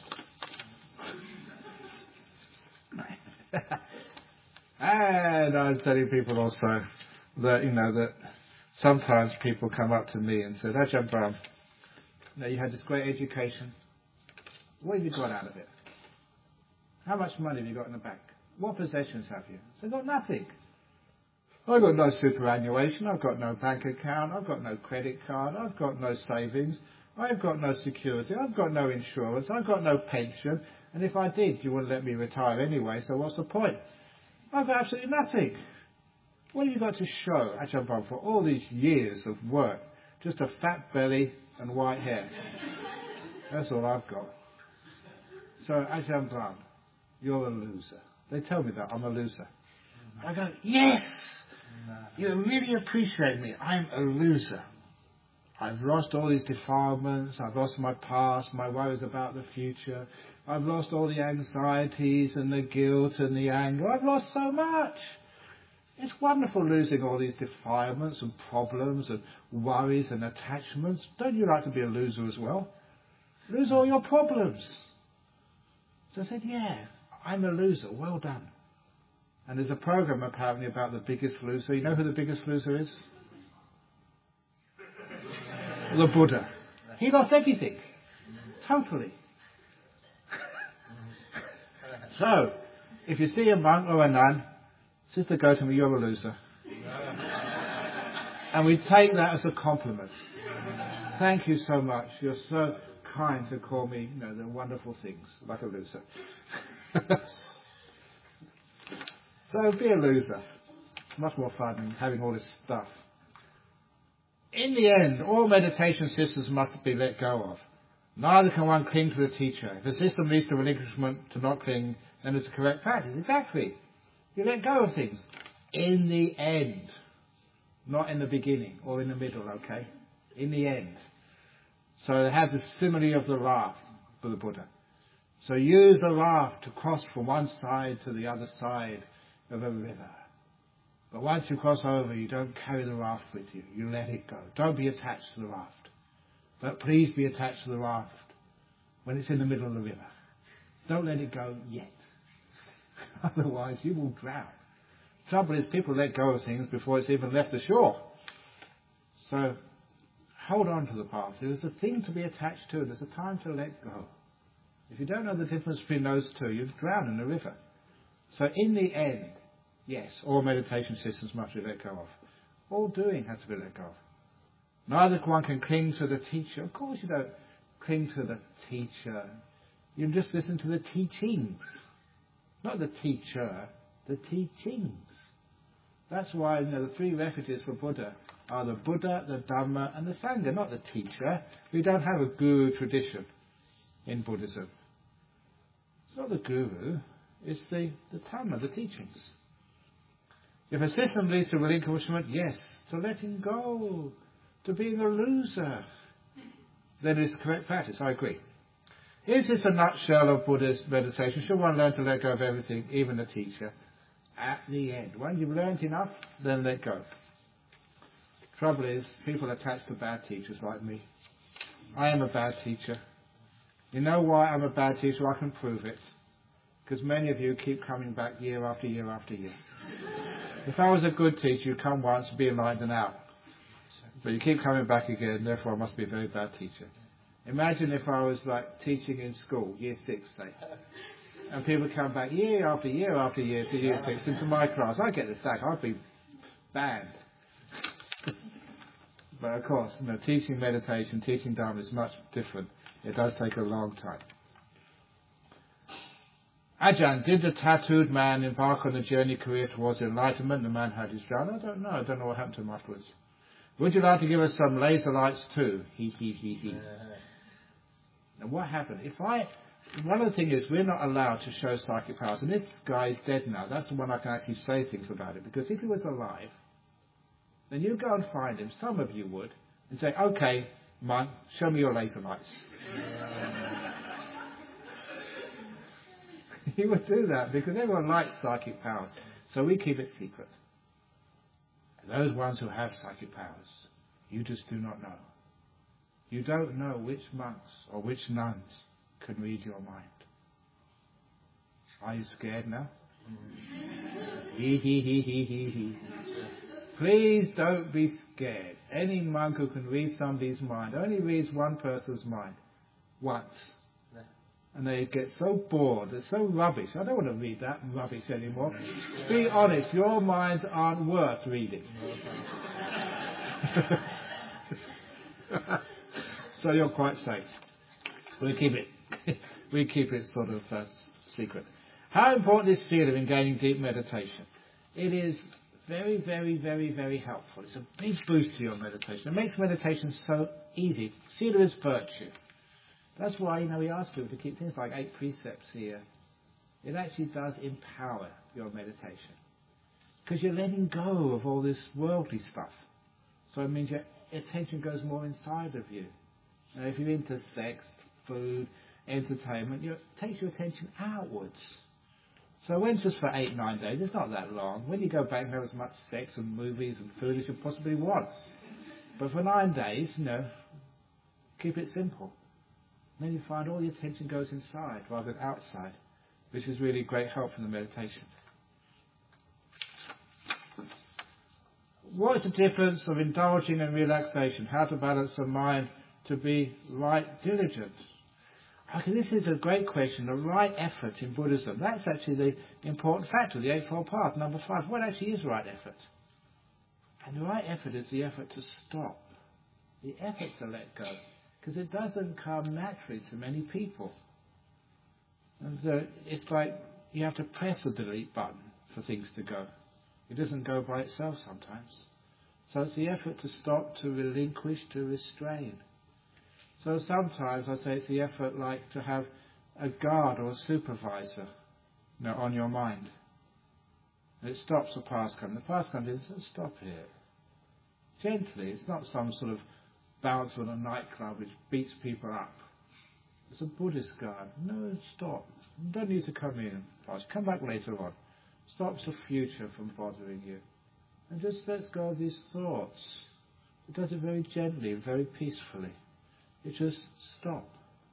And I'm telling people also that, that sometimes people come up to me and say, Ajahn Brahm, you had this great education. What have you got out of it? How much money have you got in the bank? What possessions have you? So I've got nothing. I've got no superannuation, I've got no bank account, I've got no credit card, I've got no savings, I've got no security, I've got no insurance, I've got no pension, and if I did, you wouldn't let me retire anyway, so what's the point? I've got absolutely nothing. What have you got to show, Ajahn Brahm, for all these years of work? Just a fat belly and white hair. That's all I've got. So, Ajahn Brahm, you're a loser. They tell me that I'm a loser. I go, yes! You really appreciate me. I'm a loser. I've lost all these defilements. I've lost my past, my worries about the future. I've lost all the anxieties and the guilt and the anger. I've lost so much. It's wonderful losing all these defilements and problems and worries and attachments. Don't you like to be a loser as well? Lose all your problems. So I said, yeah, I'm a loser. Well done. And there's a program apparently about the biggest loser. You know who the biggest loser is? The Buddha. He lost everything. Totally. So, if you see a monk or a nun, Sister Gotami, you're a loser. And we take that as a compliment. Thank you so much. You're so kind to call me, the wonderful things, like a loser. So be a loser. Much more fun than having all this stuff. In the end, all meditation systems must be let go of. Neither can one cling to the teacher. If a system leads to relinquishment to not cling, then it's a correct practice. Exactly. You let go of things. In the end. Not in the beginning or in the middle, okay? In the end. So it has the simile of the raft for the Buddha. So use the raft to cross from one side to the other side of a river. But once you cross over, you don't carry the raft with you. You let it go. Don't be attached to the raft. But please be attached to the raft when it's in the middle of the river. Don't let it go yet. Otherwise, you will drown. Trouble is, people let go of things before it's even left the shore. So, hold on to the path. There's a thing to be attached to. There's a time to let go. If you don't know the difference between those two, you'd drown in the river. So, in the end, yes, all meditation systems must be let go of. All doing has to be let go of. Neither one can cling to the teacher. Of course you don't cling to the teacher. You just listen to the teachings. Not the teacher, the teachings. That's why the three refuges for Buddha are the Buddha, the Dhamma and the Sangha, not the teacher. We don't have a guru tradition in Buddhism. It's not the guru, it's the Dhamma, the teachings. If a system leads to relinquishment, yes, to letting go, to being a loser, then it's the correct practice, I agree. Is this a nutshell of Buddhist meditation? Should one learn to let go of everything, even the teacher? At the end. Once you've learned enough, then let go. Trouble is, people attach to bad teachers like me. I am a bad teacher. You know why I'm a bad teacher? I can prove it. Because many of you keep coming back year after year after year. If I was a good teacher, you'd come once and be enlightened and out. But you keep coming back again, therefore I must be a very bad teacher. Imagine if I was like teaching in school, year 6, say. And people come back year after year after year to year 6 into my class. I'd get the sack. I'd be banned. But of course, teaching meditation, teaching Dharma is much different. It does take a long time. Ajahn, did the tattooed man embark on the journey career towards enlightenment? The man had his jhana. I don't know. I don't know what happened to him afterwards. Would you like to give us some laser lights too? He. And what happened? One of the things is we're not allowed to show psychic powers. And this guy is dead now. That's the one I can actually say things about it. Because if he was alive, then you go and find him, some of you would, and say, okay, monk, show me your laser lights. He would do that because everyone likes psychic powers. So we keep it secret. And those ones who have psychic powers, you just do not know. You don't know which monks or which nuns can read your mind. Are you scared now? He. Please don't be scared. Any monk who can read somebody's mind only reads one person's mind once. And they get so bored, it's so rubbish. I don't want to read that rubbish anymore. Be honest, your minds aren't worth reading. So you're quite safe. We keep it sort of secret. How important is Sila in gaining deep meditation? It is very, very, very, very helpful. It's a big boost to your meditation. It makes meditation so easy. Sila is virtue. That's why, we ask people to keep things like 8 precepts here. It actually does empower your meditation. Because you're letting go of all this worldly stuff. So it means your attention goes more inside of you. Now, if you're into sex, food, entertainment, it takes your attention outwards. So when just for 8-9 days, it's not that long. When you go back and have as much sex and movies and food as you possibly want. But for 9 days, keep it simple. Then you find all your attention goes inside rather than outside, which is really great help for the meditation. What is the difference of indulging and relaxation? How to balance the mind to be right diligent? Okay, this is a great question. The right effort in Buddhism. That's actually the important factor, the Eightfold Path, number 5. What actually is right effort? And the right effort is the effort to stop. The effort to let go. Because it doesn't come naturally to many people. And it's like you have to press the delete button for things to go. It doesn't go by itself sometimes. So it's the effort to stop, to relinquish, to restrain. So sometimes I say it's the effort like to have a guard or a supervisor on your mind. And it stops the past coming. The past comes in, so stop here. Gently. It's not some sort of bounce on a nightclub which beats people up. It's a Buddhist guard. No, stop. You don't need to come in. Come back later on. Stops the future from bothering you. And just lets go of these thoughts. It does it very gently, very peacefully. It just stop.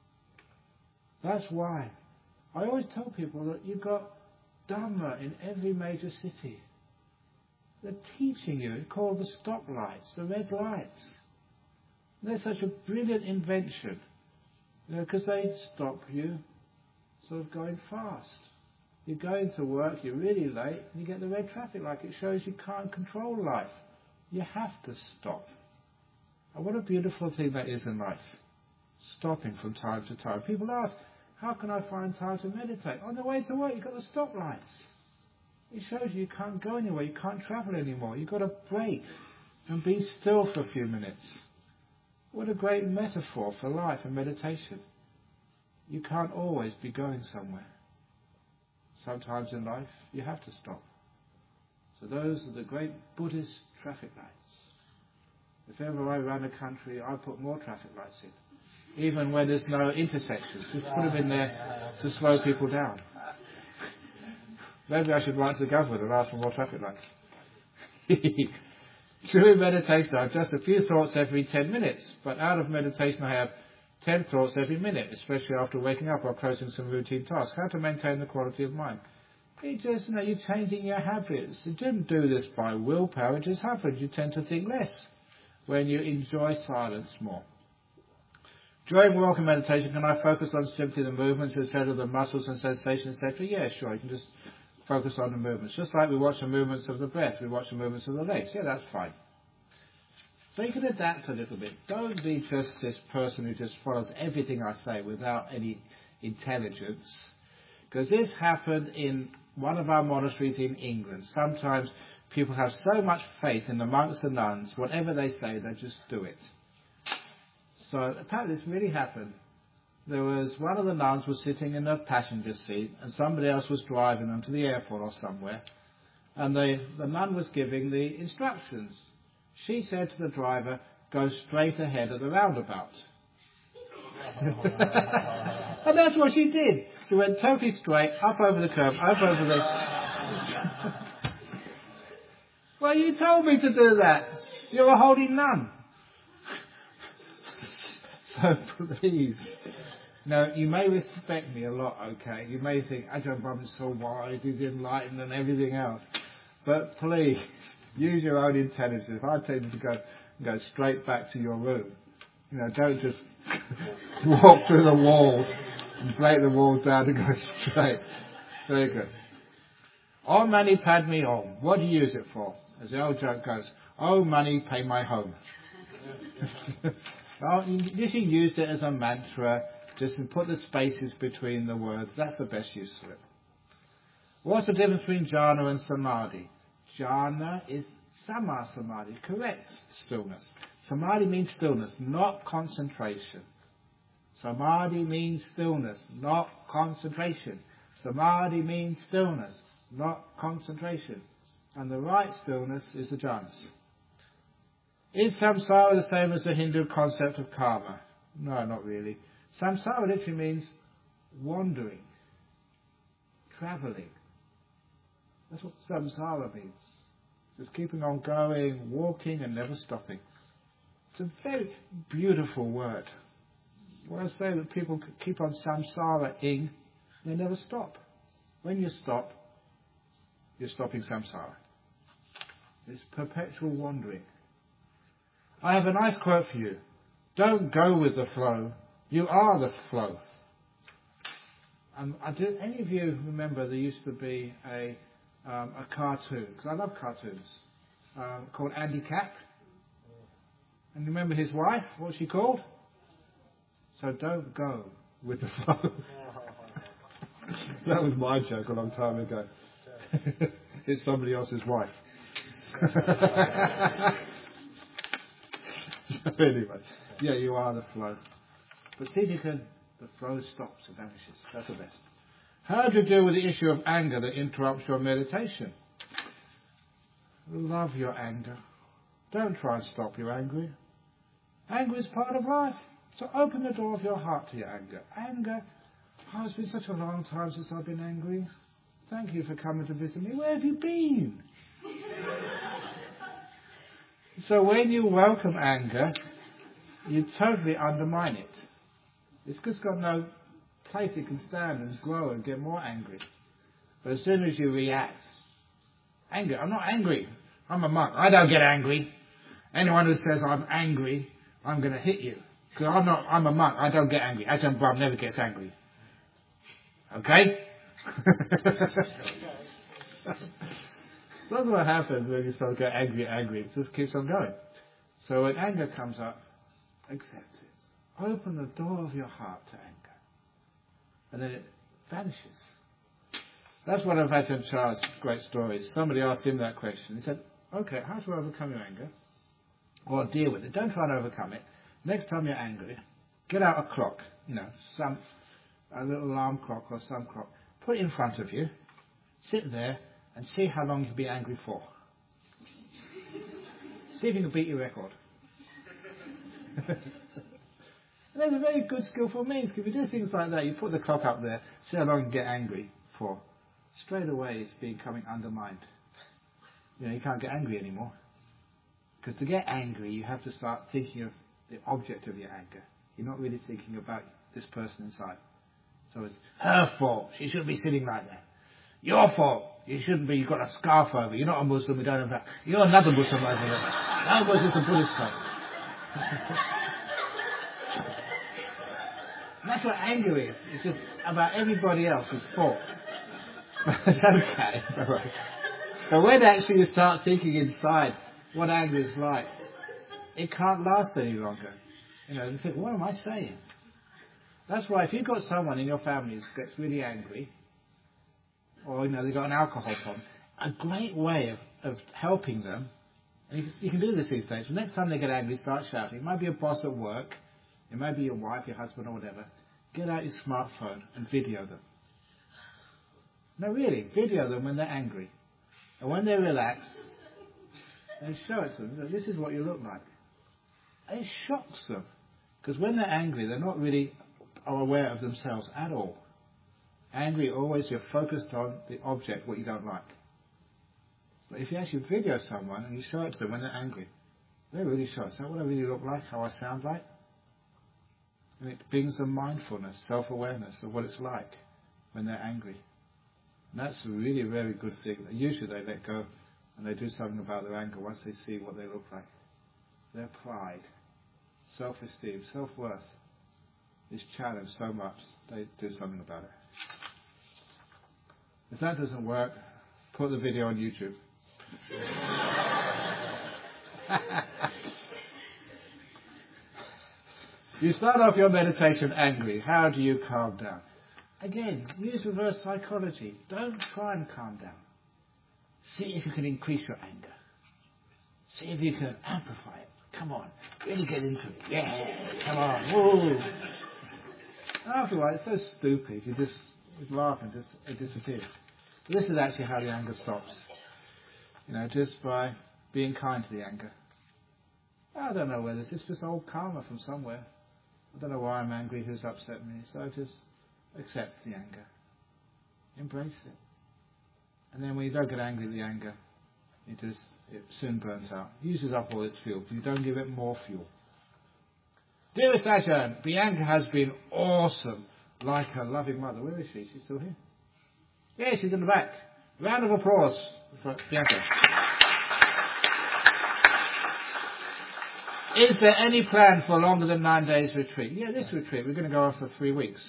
That's why I always tell people that you've got Dhamma in every major city. They're teaching you. It's called the stoplights, the red lights. They're such a brilliant invention, because they stop you sort of going fast. You're going to work, you're really late, and you get the red traffic light. It shows you can't control life. You have to stop. And what a beautiful thing that is in life. Stopping from time to time. People ask, how can I find time to meditate? On the way to work, you've got the stoplights. It shows you can't go anywhere, you can't travel anymore. You've got to break and be still for a few minutes. What a great metaphor for life and meditation. You can't always be going somewhere. Sometimes in life, you have to stop. So those are the great Buddhist traffic lights. If ever I run a country, I put more traffic lights in. Even when there's no intersections. Just put them in there to slow people down. Maybe I should write to the government and ask for more traffic lights. During meditation, I have just a few thoughts every 10 minutes. But out of meditation, I have 10 thoughts every minute, especially after waking up or closing some routine tasks. How to maintain the quality of mind. It just, you're changing your habits. You didn't do this by willpower, it just happened. You tend to think less when you enjoy silence more. During walking meditation, can I focus on simply the movements instead of the muscles and sensations, etc.? Yeah, sure. You can just focus on the movements. Just like we watch the movements of the breath, we watch the movements of the legs. Yeah, that's fine. So you can adapt a little bit. Don't be just this person who just follows everything I say without any intelligence. Because this happened in one of our monasteries in England. Sometimes people have so much faith in the monks and nuns, whatever they say, they just do it. So apparently this really happened. There was one of the nuns was sitting in a passenger seat and somebody else was driving them to the airport or somewhere. And the nun was giving the instructions. She said to the driver, go straight ahead of the roundabout. And that's what she did. She went totally straight, up over the curb, up over the... Well, you told me to do that. You're a holy nun. So please, now you may respect me a lot, okay? You may think Ajahn Brahm is so wise, he's enlightened and everything else. But please, use your own intelligence. If I tell you to go straight back to your room, don't just walk through the walls and break the walls down to go straight. Very good. Om Mani Padme Om. What do you use it for? As the old joke goes, oh money, pay my home. Well, you should use it as a mantra, just to put the spaces between the words. That's the best use for it. What's the difference between jhana and samadhi? Jhana is sama samadhi, correct stillness. Samadhi means stillness, not concentration. Samadhi means stillness, not concentration. Samadhi means stillness, not concentration. And the right stillness is the jhanas. Is samsara the same as the Hindu concept of karma? No, not really. Samsara literally means wandering, travelling. That's what samsara means. Just keeping on going, walking and never stopping. It's a very beautiful word. When I say that people keep on samsara-ing, they never stop. When you stop, you're stopping samsara. It's perpetual wandering. I have a nice quote for you. Don't go with the flow. You are the flow. Do any of you remember there used to be a cartoon, because I love cartoons, called Andy Capp? And you remember his wife? What's she called? So don't go with the flow. That was my joke a long time ago. It's somebody else's wife. Anyway, yeah, you are the flow. But see if you can, the flow stops and vanishes. That's the best. How do you deal with the issue of anger that interrupts your meditation? Love your anger. Don't try and stop your anger. Anger is part of life. So open the door of your heart to your anger. Anger, oh, it's been such a long time since I've been angry. Thank you for coming to visit me. Where have you been? So when you welcome anger, you totally undermine it. It's just got no place it can stand and grow and get more angry. But as soon as you react, anger, I'm not angry. I'm a monk. I don't get angry. Anyone who says I'm angry, I'm going to hit you. Because I'm a monk. I don't get angry. Ajahn Brahm never gets angry. Okay? That's what happens when you start to get angry. It just keeps on going. So when anger comes up, accept it. Open the door of your heart to anger. And then it vanishes. That's one of Ajahn Chah's great stories. Somebody asked him that question. He said, okay, how to overcome your anger? Or deal with it. Don't try and overcome it. Next time you're angry, get out a clock, a little alarm clock or some clock. Put it in front of you. Sit there and see how long you'll be angry for. See if you can beat your record. And that's a very good skillful means. If you do things like that, you put the clock up there, see how long you get angry for. Straight away it's becoming undermined. You can't get angry anymore. Because to get angry, you have to start thinking of the object of your anger. You're not really thinking about this person inside. So it's her fault. She shouldn't be sitting like that. Your fault. You shouldn't be. You've got a scarf over. You're not a Muslim. You don't have that. You're another Muslim over there. That was just a Buddhist club. That's what anger is. It's just about everybody else's fault. It's okay. But when actually you start thinking inside what anger is like, it can't last any longer. You think, what am I saying? That's why if you've got someone in your family who gets really angry, or they've got an alcohol problem, a great way of helping them, and you can do this these days, the next time they get angry, start shouting. It might be a boss at work, it might be your wife, your husband, or whatever. Get out your smartphone and video them. No, really, video them when they're angry. And when they relax, and show it to them. This is what you look like. And it shocks them. Because when they're angry, they're not really aware of themselves at all. Angry, always you're focused on the object, what you don't like. But if you actually video someone and you show it to them when they're angry, they're really shocked. Is that what I really look like? How I sound like? And it brings them mindfulness, self-awareness of what it's like when they're angry. And that's a really very good thing. Usually they let go and they do something about their anger once they see what they look like. Their pride, self-esteem, self-worth is challenged so much they do something about it. If that doesn't work, put the video on YouTube. You start off your meditation angry. How do you calm down? Again, use reverse psychology. Don't try and calm down. See if you can increase your anger. See if you can amplify it. Come on. Really get into it. Yeah. Come on. Woo. After a while, it's so stupid. You just laugh and it disappears. But this is actually how the anger stops. Just by being kind to the anger. I don't know whether it's just old karma from somewhere. I don't know why I'm angry, who's upset me. So just accept the anger. Embrace it. And then when you don't get angry at the anger, it soon burns out. It uses up all its fuel. You don't give it more fuel. Dearest Ajahn, Bianca has been awesome. Like her loving mother. Where is she? She's still here? Yeah, she's in the back. Round of applause for Bianca. Is there any plan for longer than 9 days retreat? Yeah, this retreat, we're going to go on for 3 weeks.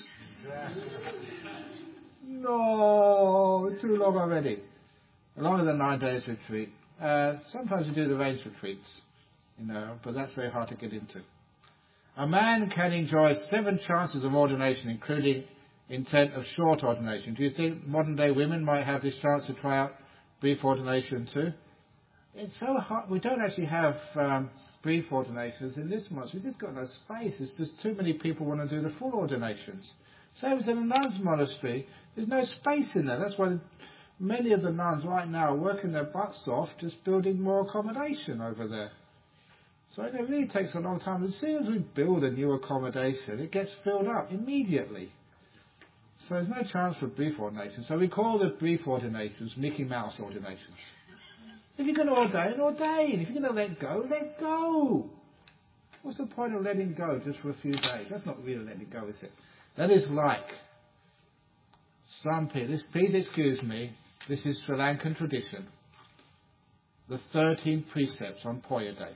No, too long already. Longer than 9 days retreat. Sometimes we do the range retreats, but that's very hard to get into. A man can enjoy 7 chances of ordination, including intent of short ordination. Do you think modern day women might have this chance to try out brief ordination too? It's so hard. We don't actually have brief ordinations in this monastery. We've just got no space. There's just too many people want to do the full ordinations. Same as in a nun's monastery, there's no space in there. That's why many of the nuns right now are working their butts off just building more accommodation over there. So it really takes a long time. As soon as we build a new accommodation, it gets filled up immediately. So there's no chance for brief ordination. So we call the brief ordinations Mickey Mouse ordinations. If you're going to ordain, ordain. If you're going to let go, let go. What's the point of letting go just for a few days? That's not really letting go, is it? That is like some people. Please excuse me. This is Sri Lankan tradition. The 13 precepts on Poya Day.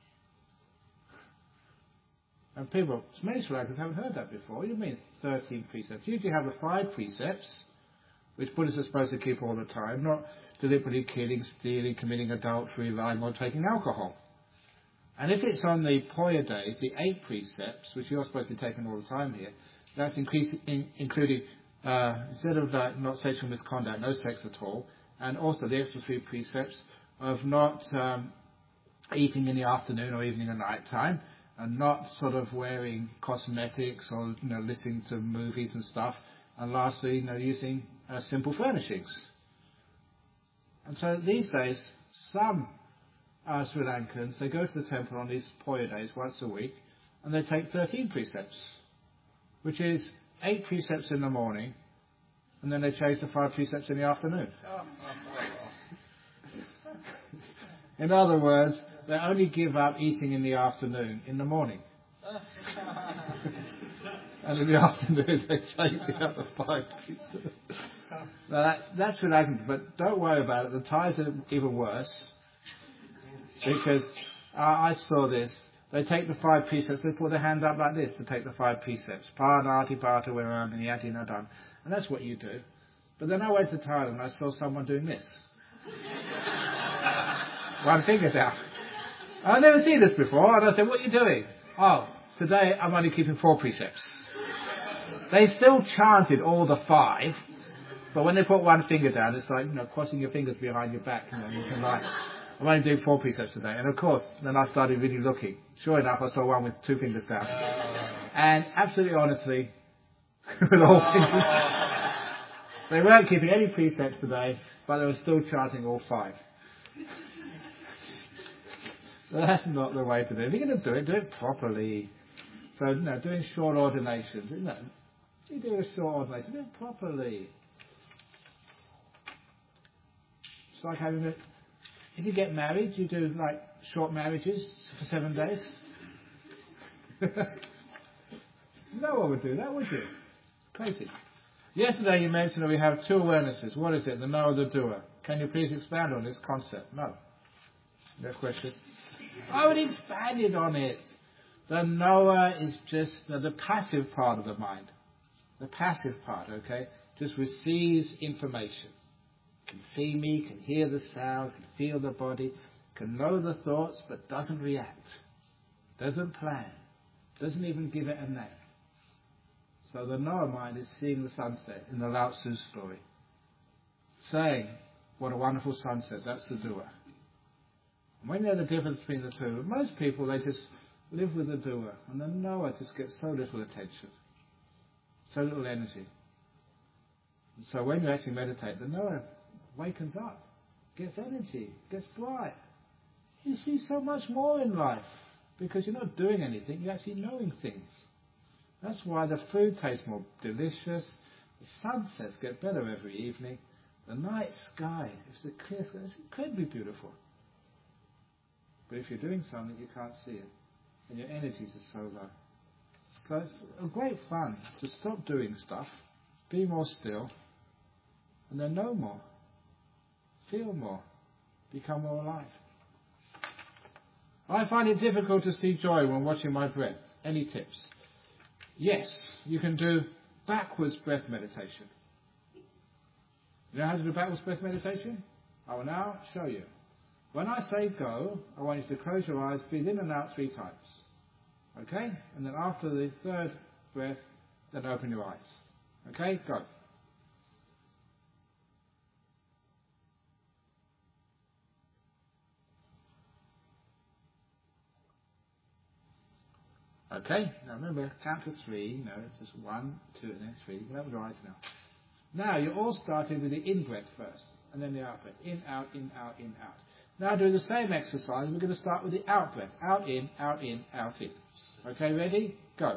And people, many Sri Lankans haven't heard that before. What do you mean 13 precepts? Usually you have the 5 precepts, which Buddhists are supposed to keep all the time, not deliberately killing, stealing, committing adultery, lying, or taking alcohol. And if it's on the Poya days, the 8 precepts, which you're supposed to be taking all the time here, that's including, instead of not sexual misconduct, no sex at all, and also the extra 3 precepts of not eating in the afternoon or evening or night time, and not sort of wearing cosmetics or listening to movies and stuff, and lastly, using simple furnishings. And so these days, some Sri Lankans, they go to the temple on these Poya days once a week, and they take 13 precepts, which is 8 precepts in the morning, and then they change to 5 precepts in the afternoon. In other words, they only give up eating in the afternoon, in the morning. And in the afternoon they take the other 5 pieces. Now that's relaxing, but don't worry about it. The Thais are even worse, because I saw this. They take the 5 precepts, they put their hand up like this to take the 5 precepts. Parnati Pata Viramani Yati Nadan. And that's what you do. But then I went to Thailand and I saw someone doing this. One finger down. I've never seen this before, and I said, what are you doing? Oh, today I'm only keeping 4 precepts. They still chanted all the 5, but when they put one finger down, it's like, crossing your fingers behind your back, you can like, I'm only doing 4 precepts today. And of course, then I started really looking. Sure enough, I saw one with 2 fingers down. And absolutely honestly, with all fingers, they weren't keeping any precepts today, but they were still chanting all 5. That's not the way to do it. If you're going to do it properly. So, doing short ordinations, you do a short ordination, do it properly. It's like if you get married, you do like short marriages for 7 days. No one would do that, would you? Crazy. Yesterday you mentioned that we have 2 awarenesses. What is it? The knower, the doer. Can you please expand on this concept? No. Next question. I would expand on it. The knower is just the passive part of the mind. The passive part, okay? Just receives information. Can see me, can hear the sound, can feel the body, can know the thoughts, but doesn't react. Doesn't plan. Doesn't even give it a name. So the knower mind is seeing the sunset in the Lao Tzu story. Saying, what a wonderful sunset, that's the doer. And when you know the difference between the two, most people, they just live with the doer, and the knower just gets so little attention, so little energy. And so when you actually meditate, the knower wakens up, gets energy, gets bright. You see so much more in life, because you're not doing anything, you're actually knowing things. That's why the food tastes more delicious, the sunsets get better every evening, the night sky, it's a clear sky, it's incredibly beautiful. But if you're doing something, you can't see it, and your energies are so low. So it's a great fun to stop doing stuff, be more still, and then know more, feel more, become more alive. I find it difficult to see joy when watching my breath. Any tips? Yes, you can do backwards breath meditation. You know how to do backwards breath meditation? I will now show you. When I say go, I want you to close your eyes, breathe in and out 3 times. Okay? And then after the 3rd breath, then open your eyes. Okay? Go. Okay? Now remember, count to 3. No, it's just 1, 2, and then 3. You can open your eyes now. Now, you're all starting with the in-breath first, and then the out-breath. In, out, in, out, in, out. Now, doing the same exercise, we're going to start with the out-breath. Out, in, out, in, out, in. Okay, ready? Go.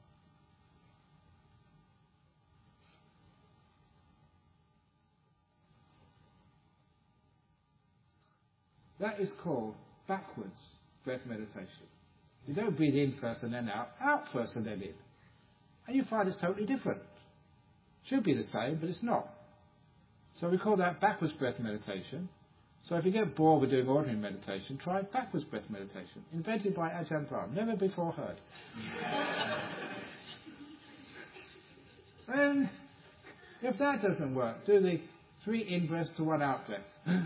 That is called backwards breath meditation. You don't breathe in first and then out first and then in. And you find it's totally different. Should be the same, but it's not. So we call that backwards breath meditation. So if you get bored with doing ordinary meditation, try backwards breath meditation, invented by Ajahn Brahm, never before heard. And if that doesn't work, do the 3 in-breaths to 1 out-breath.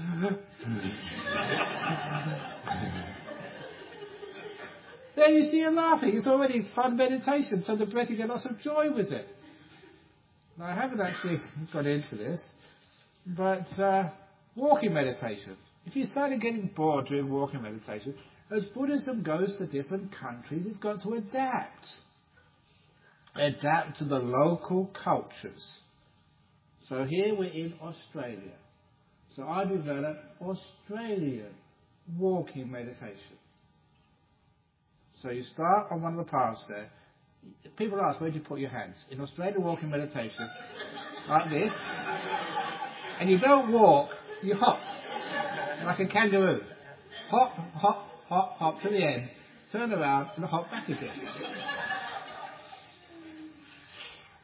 There you see you're laughing. It's already fun meditation, so the breath, you get lots of joy with it. Now, I haven't actually got into this, but walking meditation. If you started getting bored doing walking meditation, as Buddhism goes to different countries, it's got to adapt. Adapt to the local cultures. So here we're in Australia. So I developed Australian walking meditation. So you start on one of the paths there. People ask, where do you put your hands? In Australian walking meditation, like this. And you don't walk, you hop, like a kangaroo. Hop, hop, hop, hop to the end. Turn around and hop back again.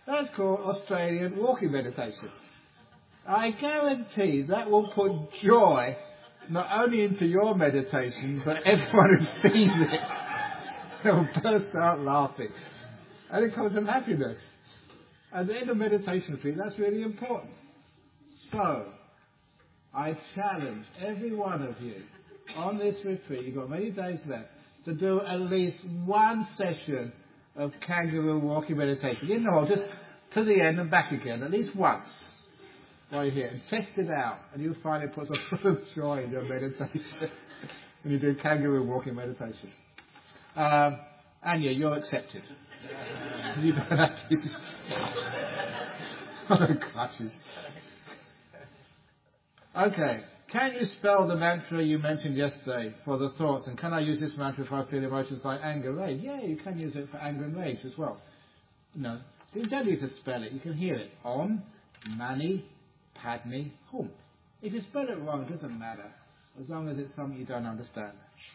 That's called Australian walking meditation. I guarantee that will put joy not only into your meditation, but everyone who sees it. They'll burst out laughing. And it comes from happiness. At the end of meditation retreat, that's really important. So, I challenge every one of you on this retreat, you've got many days left, to do at least one session of kangaroo walking meditation. You know, just to the end and back again, at least once while you're here. And test it out, and you'll find it puts a lot of joy in your meditation when you do kangaroo walking meditation. Anya, you're accepted. You don't have to. Clutches. Okay. Can you spell the mantra you mentioned yesterday for the thoughts? And can I use this mantra if I feel emotions like anger, rage? Yeah, you can use it for anger and rage as well. No, you don't need to spell it. You can hear it. Om, Mani, Padme, Hum. If you spell it wrong, it doesn't matter, as long as it's something you don't understand.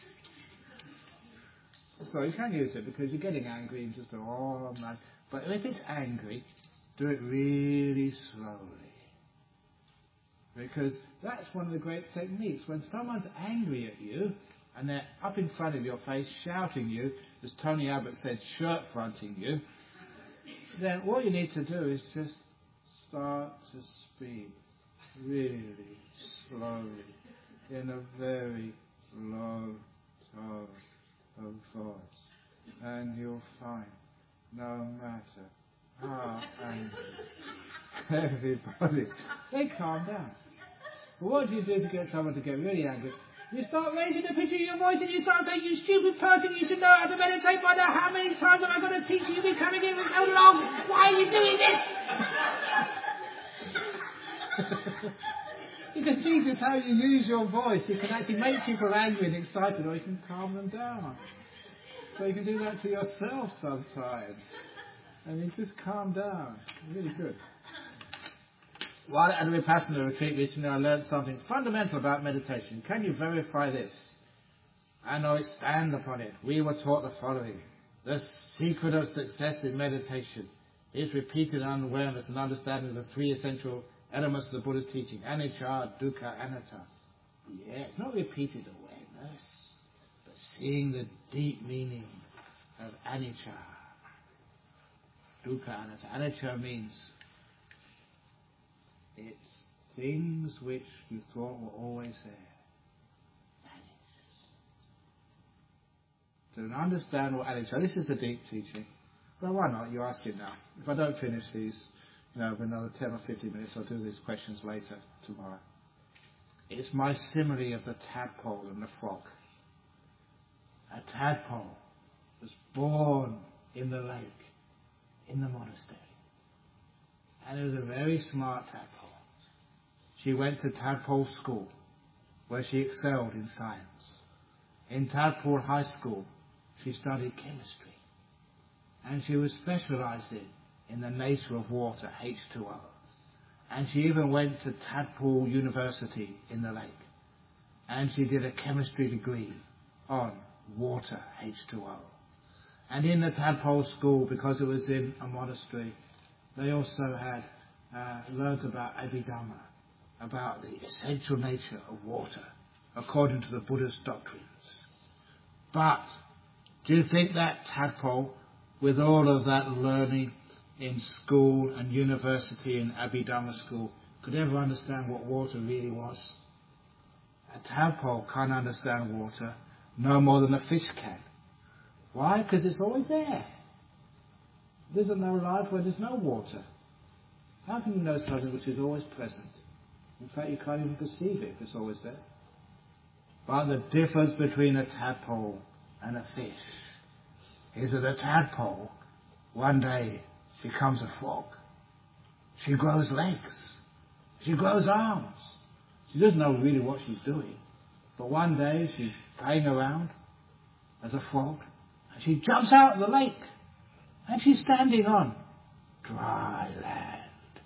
So you can use it because you're getting angry and just go, oh man. But if it's angry, do it really slowly. Because that's one of the great techniques. When someone's angry at you and they're up in front of your face shouting you, as Tony Abbott said, shirt fronting you, then all you need to do is just start to speak really slowly in a very low tone of voice. And you'll find no matter how angry everybody, they calm down. But what do you do to get someone to get really angry? You start raising the pitch of your voice and you start saying, you stupid person, you should know how to meditate by now. How many times am I going to teach you? You've been coming in with so long. Why are you doing this? You can see just how you use your voice. You can actually make people angry and excited, or you can calm them down. So you can do that to yourself sometimes. And you just calm down. Really good. While at a Vipassana retreat recently, I learned something fundamental about meditation. Can you verify this? And I'll expand upon it. We were taught the following. The secret of success in meditation is repeated unawareness and understanding of the three essential elements of the Buddha's teaching. Anicca, dukkha, anatta. Yeah, it's not repeated awareness, but seeing the deep meaning of anicca. Dukkha, anatta. Anicca means it's things which you thought were always there. Vanish. To understand what anicca, this is a deep teaching. Well, why not? You ask it now. If I don't finish these, in another 10 or 15 minutes, I'll do these questions later, tomorrow. It's my simile of the tadpole and the frog. A tadpole was born in the lake, in the monastery. And it was a very smart tadpole. She went to tadpole school, where she excelled in science. In tadpole high school, she studied chemistry. And she was specialized in the nature of water, H2O. And she even went to Tadpole University in the lake. And she did a chemistry degree on water, H2O. And in the Tadpole school, because it was in a monastery, they also had learnt about Abhidhamma, about the essential nature of water, according to the Buddha's doctrines. But do you think that tadpole, with all of that learning in school and university and Abhidhamma school, could ever understand what water really was? A tadpole can't understand water no more than a fish can. Why? Because it's always there. There's no life where there's no water. How can you know something which is always present? In fact, you can't even perceive it if it's always there. But the difference between a tadpole and a fish is that a tadpole one day becomes a frog. She grows legs. She grows arms. She doesn't know really what she's doing. But one day she's playing around as a frog and she jumps out of the lake and she's standing on dry land.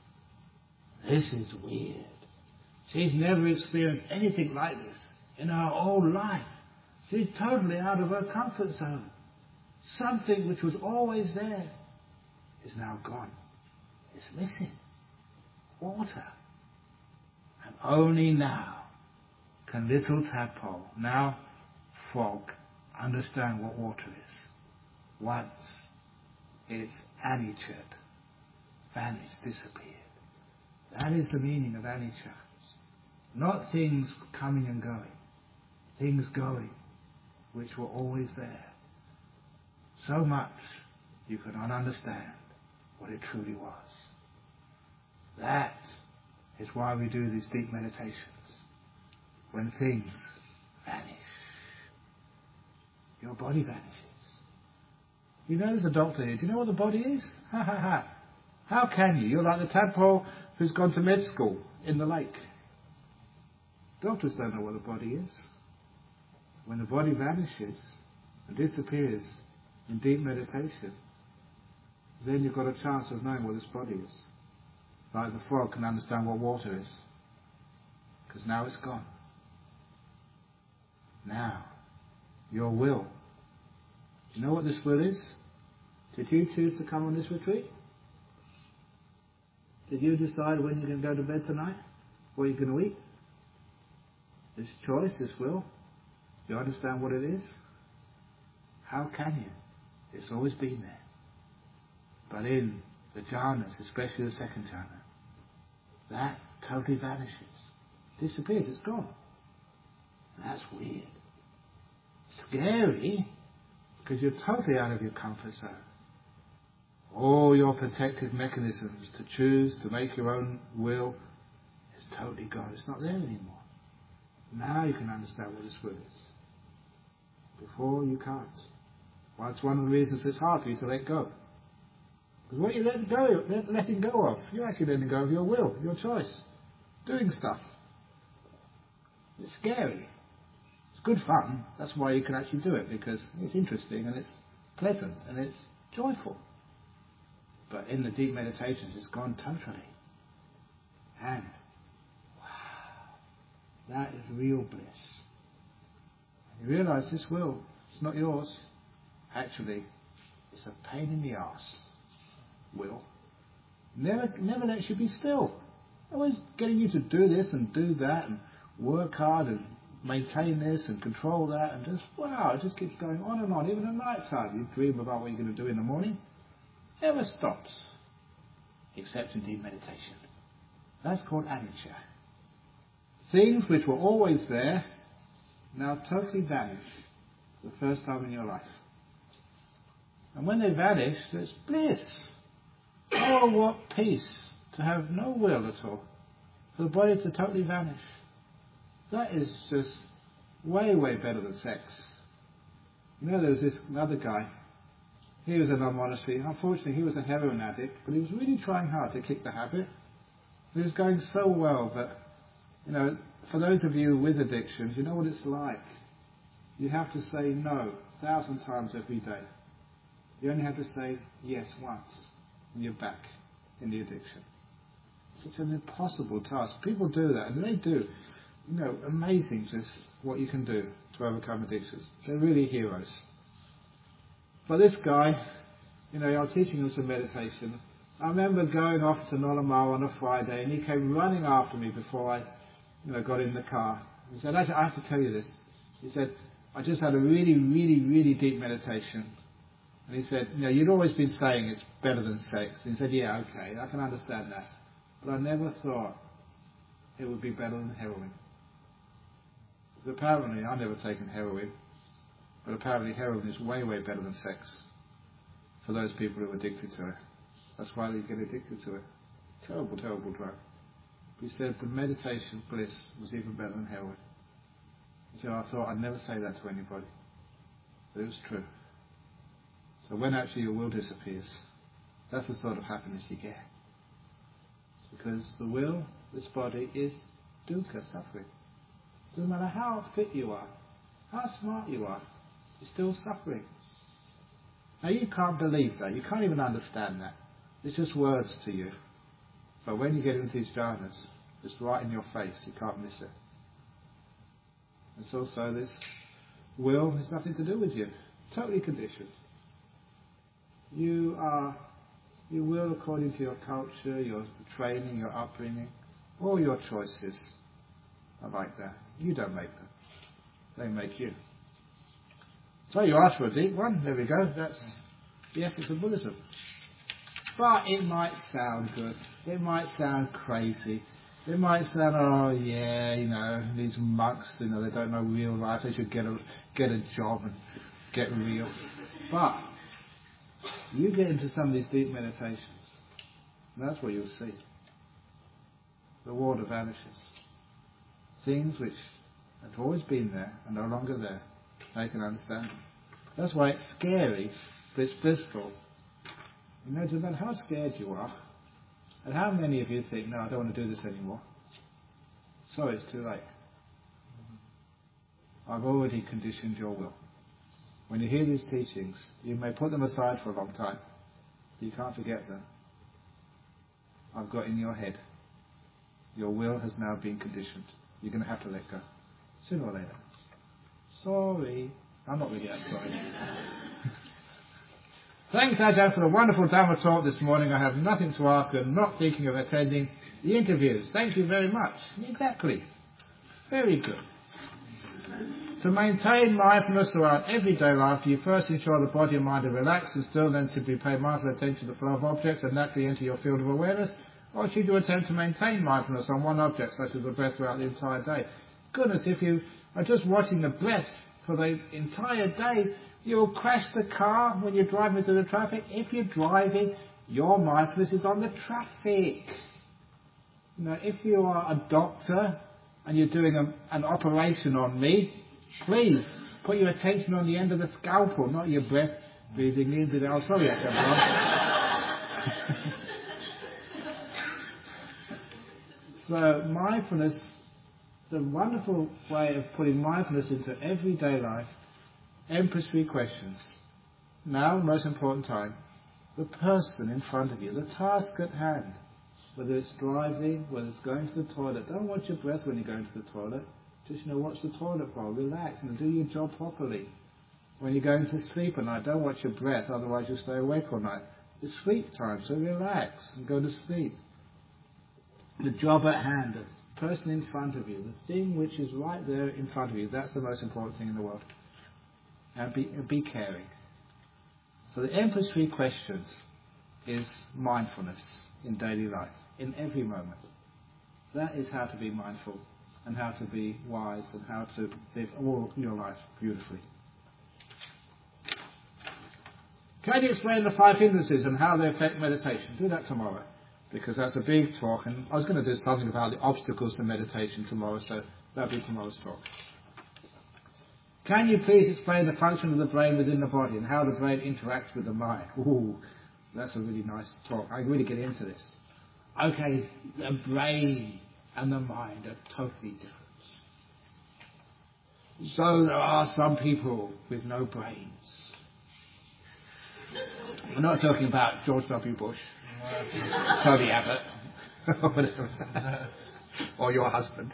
This is weird. She's never experienced anything like this in her whole life. She's totally out of her comfort zone. Something which was always there is now gone. is missing. Water. And only now can little tadpole, now frog, understand what water is. Once it's anictured, vanished, disappeared. That is the meaning of anicca. Not things coming and going. Things going, which were always there. So much you cannot understand what it truly was. That is why we do these deep meditations. When things vanish. Your body vanishes. You know there's a doctor here. Do you know what the body is? Ha ha ha. How can you? You're like the tadpole who's gone to med school in the lake. Doctors don't know what the body is. When the body vanishes and disappears in deep meditation, then you've got a chance of knowing what this body is. Like the frog can understand what water is. Because now it's gone. Now, your will. Do you know what this will is? Did you choose to come on this retreat? Did you decide when you're going to go to bed tonight? What you're going to eat? This choice, this will. Do you understand what it is? How can you? It's always been there. But in the jhanas, especially the second jhana, that totally vanishes. Disappears, it's gone. That's weird. Scary, because you're totally out of your comfort zone. All your protective mechanisms to choose, to make your own will, is totally gone. It's not there anymore. Now you can understand what this will is. Before you can't. Well, it's one of the reasons it's hard for you to let go. Because what you're letting go of, you're actually letting go of your will, your choice. Doing stuff. It's scary. It's good fun. That's why you can actually do it, because it's interesting and it's pleasant and it's joyful. But in the deep meditations, it's gone totally. And, wow, that is real bliss. And you realise this will, it's not yours. Actually, it's a pain in the arse. Will. Never lets you be still. Always getting you to do this and do that and work hard and maintain this and control that and just, wow, it just keeps going on and on. Even at night time, you dream about what you're going to do in the morning. Never stops. Except in deep meditation. That's called anicca. Things which were always there, now totally vanish for the first time in your life. And when they vanish, there's bliss. Oh, what peace to have no will at all. For the body to totally vanish. That is just way, way better than sex. You know, there was this other guy. He was in our monastery. Unfortunately, he was a heroin addict, but he was really trying hard to kick the habit. It was going so well, but, you know, for those of you with addictions, you know what it's like. You have to say no 1,000 times every day. You only have to say yes once, and you're back in the addiction. It's an impossible task. People do that, and they do. You know, amazing just what you can do to overcome addictions. They're really heroes. But this guy, you know, I was teaching him some meditation. I remember going off to Nollamau on a Friday, and he came running after me before I, you know, got in the car. He said, I have to tell you this. He said, I just had a really, really, really deep meditation. And he said, you know, you'd always been saying it's better than sex. And he said, yeah, okay, I can understand that. But I never thought it would be better than heroin. Because apparently, I've never taken heroin, but apparently heroin is way, way better than sex for those people who are addicted to it. That's why they get addicted to it. Terrible, terrible drug. He said the meditation bliss was even better than heroin. He said, I thought I'd never say that to anybody. But it was true. So when actually your will disappears, that's the sort of happiness you get. Because the will, this body, is dukkha, suffering. Doesn't matter how fit you are, how smart you are, you're still suffering. Now you can't believe that, you can't even understand that. It's just words to you. But when you get into these jhanas, it's right in your face, you can't miss it. It's also this will has nothing to do with you. Totally conditioned. You are You will according to your culture, your training, your upbringing. All your choices are like that. You don't make them. They make you. So you asked for a deep one. There we go. That's the essence of Buddhism. But it might sound good. It might sound crazy. It might sound, oh yeah, these monks, they don't know real life. They should get a job and get real. But you get into some of these deep meditations, and that's what you'll see. The water vanishes. Things which have always been there are no longer there. They can understand them. That's why it's scary, but it's blissful. No matter how scared you are, and how many of you think, no, I don't want to do this anymore. Sorry, it's too late. I've already conditioned your will. When you hear these teachings, you may put them aside for a long time, but you can't forget them. I've got in your head. Your will has now been conditioned. You're going to have to let go. Sooner or later. Sorry. I'm not really that sorry. Thanks, Ajahn, for the wonderful Dhamma talk this morning. I have nothing to ask and not thinking of attending the interviews. Thank you very much. Exactly. Very good. To maintain mindfulness throughout everyday life, do you first ensure the body and mind are relaxed and still, then simply pay mindful attention to the flow of objects and naturally enter your field of awareness? Or should you attempt to maintain mindfulness on one object, such as the breath, throughout the entire day? Goodness, if you are just watching the breath for the entire day, you'll crash the car when you're driving through the traffic. If you're driving, your mindfulness is on the traffic. If you are a doctor and you're doing an operation on me, please put your attention on the end of the scalpel, not your breath, breathing in, breathing out. Oh, sorry, So mindfulness, the wonderful way of putting mindfulness into everyday life, Empress 3 questions. Now, most important time, the person in front of you, the task at hand, whether it's driving, whether it's going to the toilet. Don't watch your breath when you're going to the toilet. Just, watch the toilet bowl, relax and do your job properly. When you're going to sleep at night, don't watch your breath, otherwise you'll stay awake all night. It's sleep time, so relax and go to sleep. The job at hand, the person in front of you, the thing which is right there in front of you, that's the most important thing in the world. And be caring. So the Empress 3 questions is mindfulness in daily life, in every moment. That is how to be mindful and how to be wise and how to live all your life beautifully. Can you explain the 5 hindrances and how they affect meditation? Do that tomorrow, because that's a big talk, and I was going to do something about the obstacles to meditation tomorrow, so that'll be tomorrow's talk. Can you please explain the function of the brain within the body and how the brain interacts with the mind? Ooh, that's a really nice talk. I really get into this. Okay, the brain and the mind are totally different. So there are some people with no brains. I'm not talking about George W. Bush, Tony Abbott, or whatever, or your husband.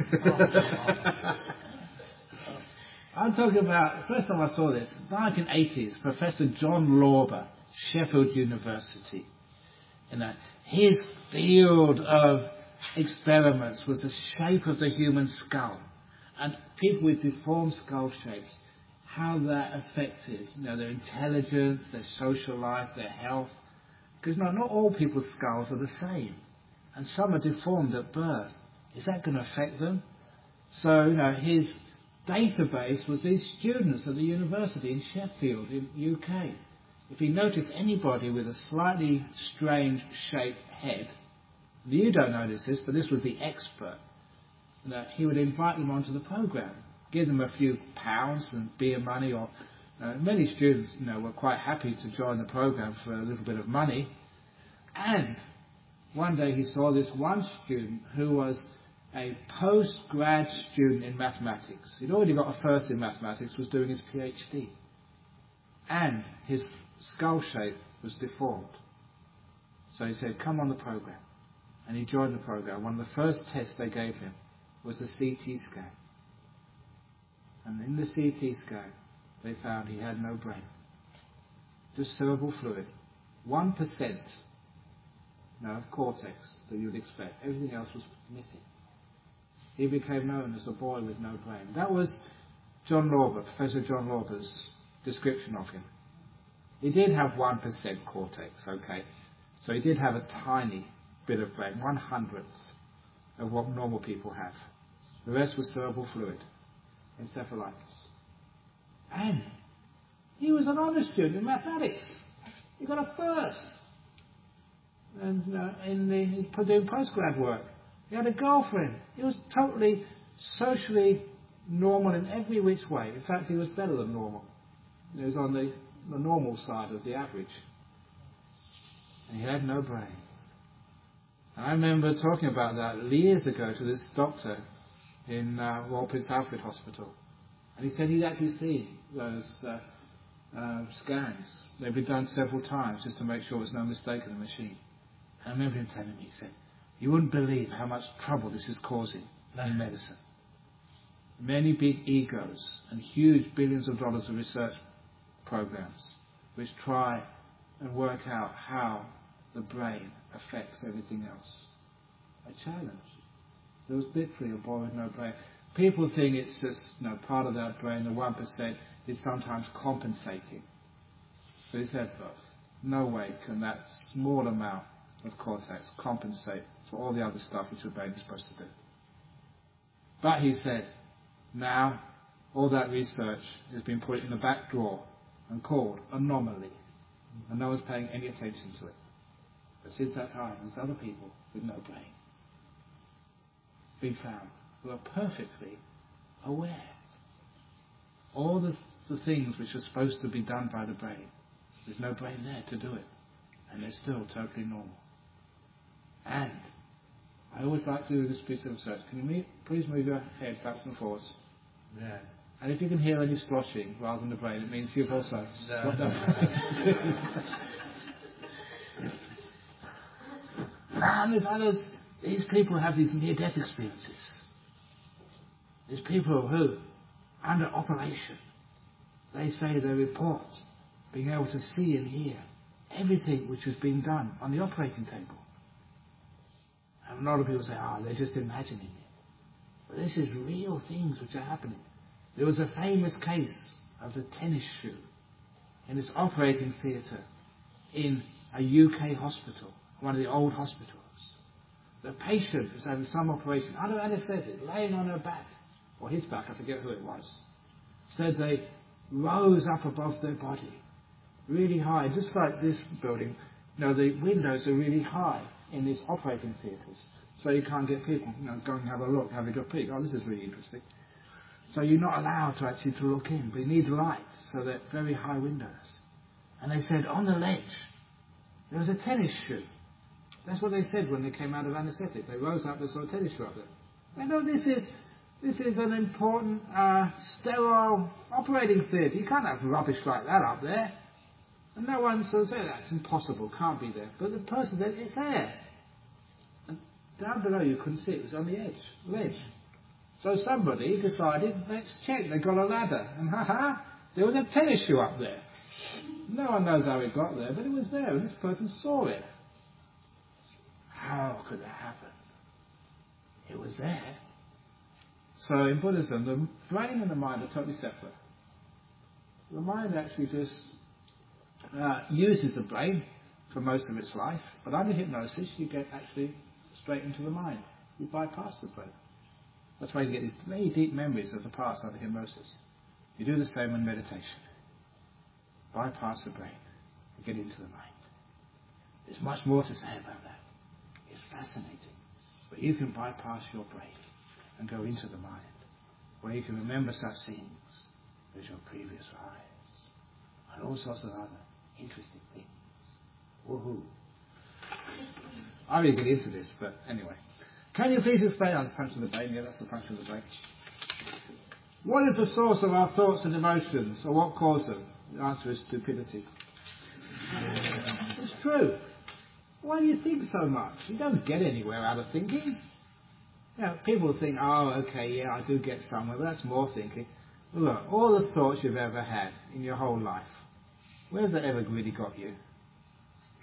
I'm talking about, the first time I saw this, 1980s, Professor John Lorber, Sheffield University. His field of experiments was the shape of the human skull. And people with deformed skull shapes, how that affected their intelligence, their social life, their health. Because not all people's skulls are the same. And some are deformed at birth. Is that going to affect them? So, his database was these students at the university in Sheffield, in UK. If he noticed anybody with a slightly strange shaped head, you don't notice this, but this was the expert, he would invite them onto the program, give them a few pounds and beer money, or many students, were quite happy to join the program for a little bit of money. And one day he saw this one student who was a post-grad student in mathematics. He'd already got a first in mathematics, was doing his PhD. And his skull shape was deformed. So he said, come on the program. And he joined the program. One of the first tests they gave him was the CT scan. And in the CT scan, they found he had no brain. Just cerebral fluid. 1% of cortex that you'd expect. Everything else was missing. He became known as a boy with no brain. That was John Lorber, Professor John Lorber's description of him. He did have 1% cortex, okay. So he did have a tiny bit of brain, 1/100th of what normal people have. The rest was cerebral fluid, encephalitis. And he was an honours student in mathematics. He got a first. And doing postgrad work. He had a girlfriend. He was totally socially normal in every which way. In fact, he was better than normal. He was on the normal side of the average. And he had no brain. And I remember talking about that years ago to this doctor in Royal Prince Alfred Hospital. And he said he'd actually seen those scans. They'd been done several times just to make sure there was no mistake in the machine. And I remember him telling me, he said, "You wouldn't believe how much trouble this is causing in medicine. Many big egos and huge billions of dollars of research programs which try and work out how the brain affects everything else. A challenge. There was literally a boy with no brain. People think it's just part of that brain, the 1%, is sometimes compensating for his effort. No way can that small amount of cortex compensate for all the other stuff which the brain is supposed to do. But he said, now all that research has been put in the back drawer and called anomaly, and no one's paying any attention to it. But since that time, there's other people with no brain been found who are perfectly aware. All the things which are supposed to be done by the brain, there's no brain there to do it, and they're still totally normal. And I always like to do this piece of research. Can you please move your head backwards and forwards? Yeah. And if you can hear any sloshing rather than the brain, it means you've also got that. And with others, these people have these near-death experiences. These people who, under operation, they say they report being able to see and hear everything which is being done on the operating table. And a lot of people say, they're just imagining it. But this is real things which are happening. There was a famous case of the tennis shoe in this operating theatre in a UK hospital, one of the old hospitals. The patient was having some operation under anaesthetic, laying on her back, or his back, I forget who it was, said they rose up above their body, really high, just like this building. The windows are really high in these operating theatres, so you can't get people, go and have a look, have a good peek. This is really interesting. So you're not allowed to actually to look in, but you need light, so they're very high windows. And they said on the ledge there was a tennis shoe. That's what they said when they came out of anaesthetic. They rose up and saw a tennis shoe up there. They know this is an important sterile operating theatre. You can't have rubbish like that up there. And no one sort of said that's impossible, can't be there. But the person said it's there. And down below you couldn't see it. It was on the ledge. So somebody decided, let's check. They got a ladder, and there was a tennis shoe up there. No one knows how it got there, but it was there, and this person saw it. How could that happen? It was there. So in Buddhism, the brain and the mind are totally separate. The mind actually just uses the brain for most of its life, but under hypnosis you get actually straight into the mind. You bypass the brain. That's why you get these very deep memories of the past under hypnosis. You do the same in meditation. Bypass the brain and get into the mind. There's much more to say about that. It's fascinating. But you can bypass your brain and go into the mind, where you can remember such things as your previous lives and all sorts of other interesting things. Woohoo. I will get into this, but anyway. Can you please explain the function of the brain? Yeah, that's the function of the brain. What is the source of our thoughts and emotions, or what caused them? The answer is stupidity. It's true. Why do you think so much? You don't get anywhere out of thinking. People think, I do get somewhere, but that's more thinking. Look, all the thoughts you've ever had in your whole life, where's that ever really got you?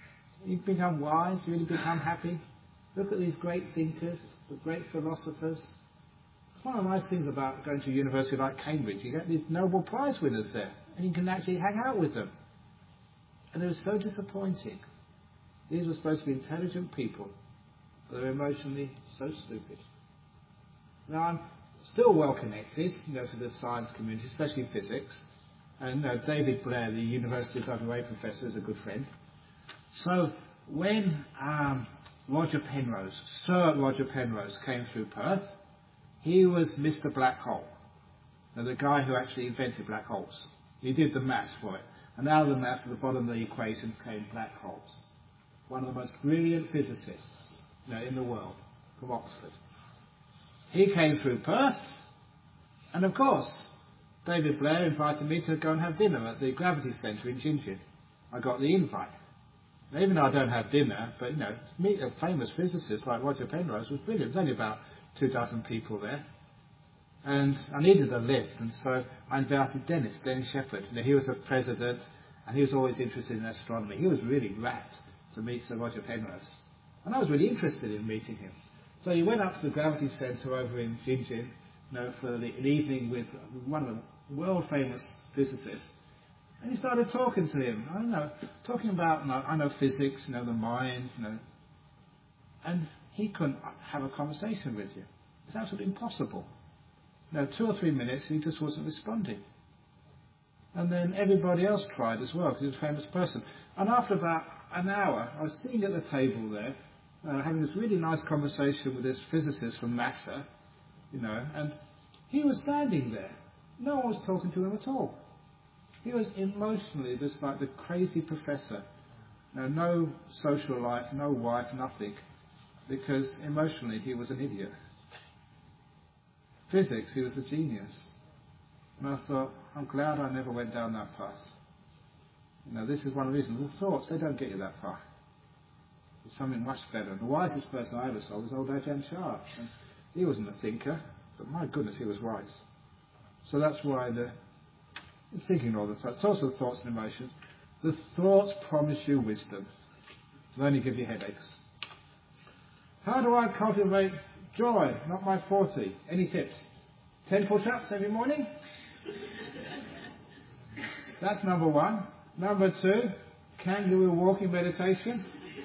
You become wise, you really become happy. Look at these great thinkers, the great philosophers. One of the nice things about going to a university like Cambridge, you get these Nobel Prize winners there, and you can actually hang out with them. And it was so disappointing. These were supposed to be intelligent people, but they're emotionally so stupid. Now I'm still well connected, to the science community, especially physics. And David Blair, the University of WA professor, is a good friend. So when Sir Roger Penrose came through Perth, he was Mr. Black Hole. Now, the guy who actually invented black holes. He did the maths for it. And out of the maths, at the bottom of the equations came black holes. One of the most brilliant physicists in the world, from Oxford. He came through Perth, and of course, David Blair invited me to go and have dinner at the Gravity Centre in Gingin. I got the invite. Now, even though I don't have dinner, but meet a famous physicist like Roger Penrose was brilliant. There's only about 2,000 people there. And I needed a lift, and so I invited Dennis Shepherd. He was a president, and he was always interested in astronomy. He was really rapt to meet Sir Roger Penrose. And I was really interested in meeting him. So he went up to the Gravity Centre over in Gingin, for an evening with one of the world-famous physicists. And he started talking to him. Talking about, physics, the mind, And he couldn't have a conversation with you. It's absolutely impossible. 2 or 3 minutes, he just wasn't responding. And then everybody else tried as well, because he was a famous person. And after about an hour, I was sitting at the table there, having this really nice conversation with this physicist from NASA, and he was standing there. No one was talking to him at all. He was emotionally just like the crazy professor. No social life, no wife, nothing. Because emotionally he was an idiot. Physics, he was a genius. And I thought, I'm glad I never went down that path. This is one of the reasons. The thoughts, they don't get you that far. There's something much better. And the wisest person I ever saw was old Ajahn Chah. And he wasn't a thinker, but my goodness, he was wise. So that's why the thinking all the time. It's also thoughts and emotions. The thoughts promise you wisdom. They'll only give you headaches. How do I cultivate joy, not my 40? Any tips? 10 push-ups every morning? That's number 1. Number 2, kangaroo walking meditation.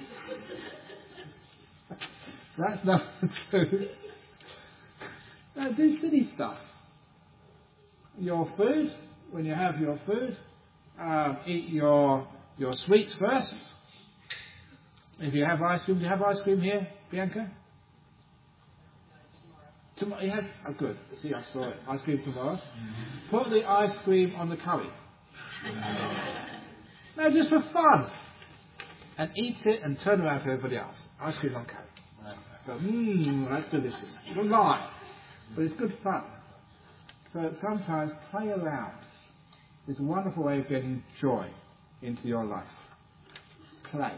That's number 2. Now, do silly stuff. Your food, when you have your food, eat your sweets first. If you have ice cream, do you have ice cream here, Bianca? Tomorrow, you have? Oh, good. See, I saw it. Ice cream tomorrow. Mm-hmm. Put the ice cream on the curry. No, just for fun. And eat it and turn around to everybody else. Ice cream on curry. Go, that's delicious. Don't lie. But it's good fun. So sometimes play around. It's a wonderful way of getting joy into your life. Play.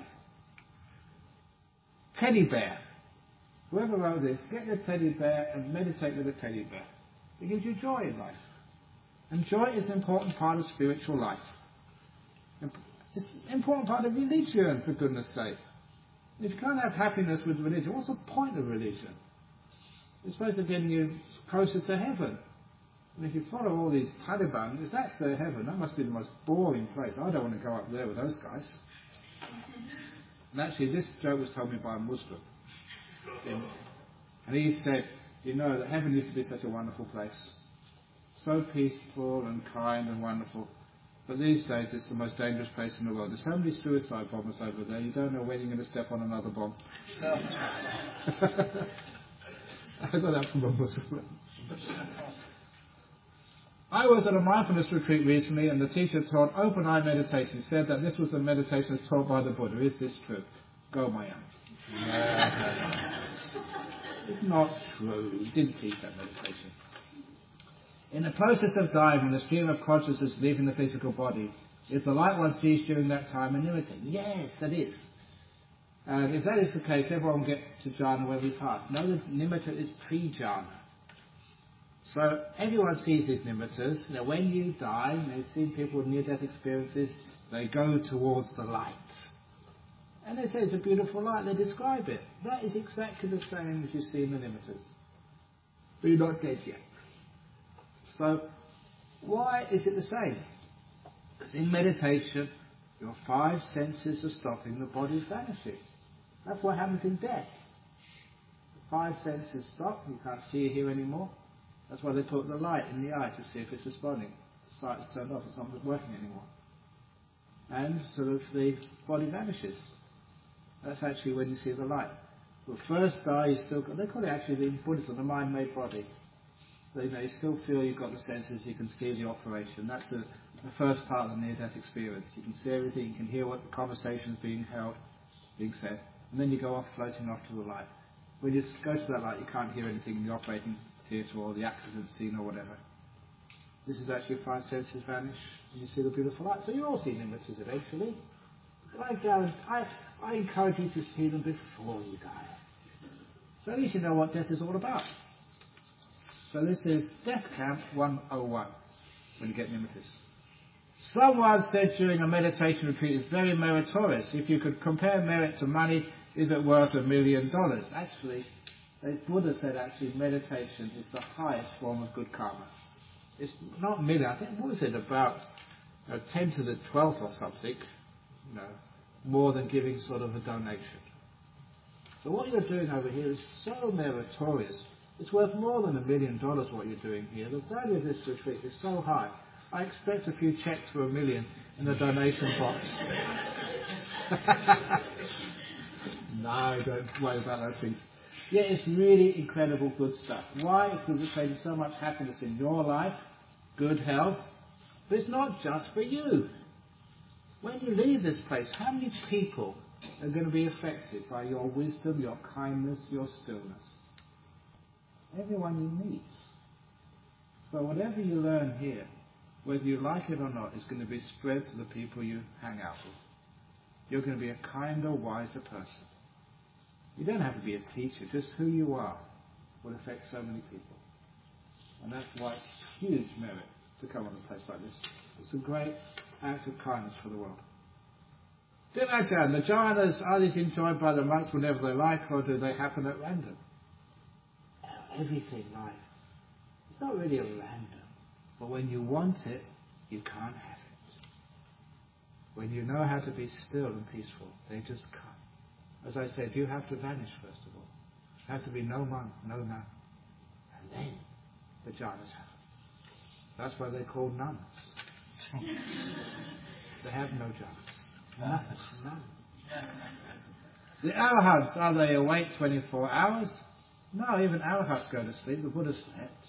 Teddy bear. Whoever wrote this, get the teddy bear and meditate with the teddy bear. It gives you joy in life. And joy is an important part of spiritual life. It's an important part of religion, for goodness sake. If you can't have happiness with religion, what's the point of religion? It's supposed to get you closer to heaven. And if you follow all these Taliban, if that's their heaven, that must be the most boring place. I don't want to go up there with those guys. And actually, this joke was told me by a Muslim. And he said, that heaven used to be such a wonderful place. So peaceful and kind and wonderful. But these days, it's the most dangerous place in the world. There's so many suicide bombers over there, you don't know when you're going to step on another bomb. I got that from a Muslim. I was at a mindfulness retreat recently, and the teacher taught open-eye meditation. He said that this was a meditation taught by the Buddha. Is this true? Go, Maya. It's not true. He didn't teach that meditation. In the process of dying, when the stream of consciousness is leaving the physical body, is the light one sees during that time an imitating? Yes, that is. And if that is the case, everyone will get to jhana when we pass. No, the nimitta is pre-jhana. So everyone sees these nimittas. When you die, you've seen people with near-death experiences, they go towards the light. And they say it's a beautiful light, they describe it. That is exactly the same as you see in the limiters. But you're not dead yet. So, why is it the same? Because in meditation, your 5 senses are stopping, the body's vanishing. That's what happens in death. The 5 senses stop, you can't see or hear anymore. That's why they put the light in the eye to see if it's responding. The sight's turned off, it's not working anymore. And sort of the body vanishes. That's actually when you see the light. The first eye, you still got, they call it actually in Buddhism, the mind-made body. So, you still feel you've got the senses, you can see the operation. That's the first part of the near-death experience. You can see everything, you can hear what the conversation's being held, being said, and then you go off, floating off to the light. When you go to that light, you can't hear anything in the operating theatre or the accident scene or whatever. This is actually 5 senses vanish, and you see the beautiful light. So you all see limiters eventually. But I encourage you to see them before you die. So at least you know what death is all about. So this is Death Camp 101, when you get limiters. Someone said during a meditation retreat, it's very meritorious. If you could compare merit to money, is it worth $1 million? Actually, the Buddha said meditation is the highest form of good karma. It's not million, I think, what was it, about 10 to the 12th or something, more than giving sort of a donation. So what you're doing over here is so meritorious. It's worth more than $1 million what you're doing here. The value of this retreat is so high. I expect a few checks for $1 million in the donation box. No, don't worry about those things. Yeah, it's really incredible good stuff. Why? Because it creates so much happiness in your life, good health, but it's not just for you. When you leave this place, how many people are going to be affected by your wisdom, your kindness, your stillness? Everyone you meet. So whatever you learn here, whether you like it or not, is going to be spread to the people you hang out with. You're going to be a kinder, wiser person. You don't have to be a teacher, just who you are will affect so many people. And that's why it's huge merit to come on a place like this. It's a great act of kindness for the world. Dimajan, the jhanas, are these enjoyed by the monks whenever they like, or do they happen at random? Everything life. It's not really a random. But when you want it, you can't have it. When you know how to be still and peaceful, they just come. As I said, you have to vanish first of all. You have to be no monk, no nun. And then the jhanas happen. That's why they're called nuns. They have no jhanas. Nothing. None. The arahants, are they awake 24 hours? No, even arahants go to sleep. The Buddha slept.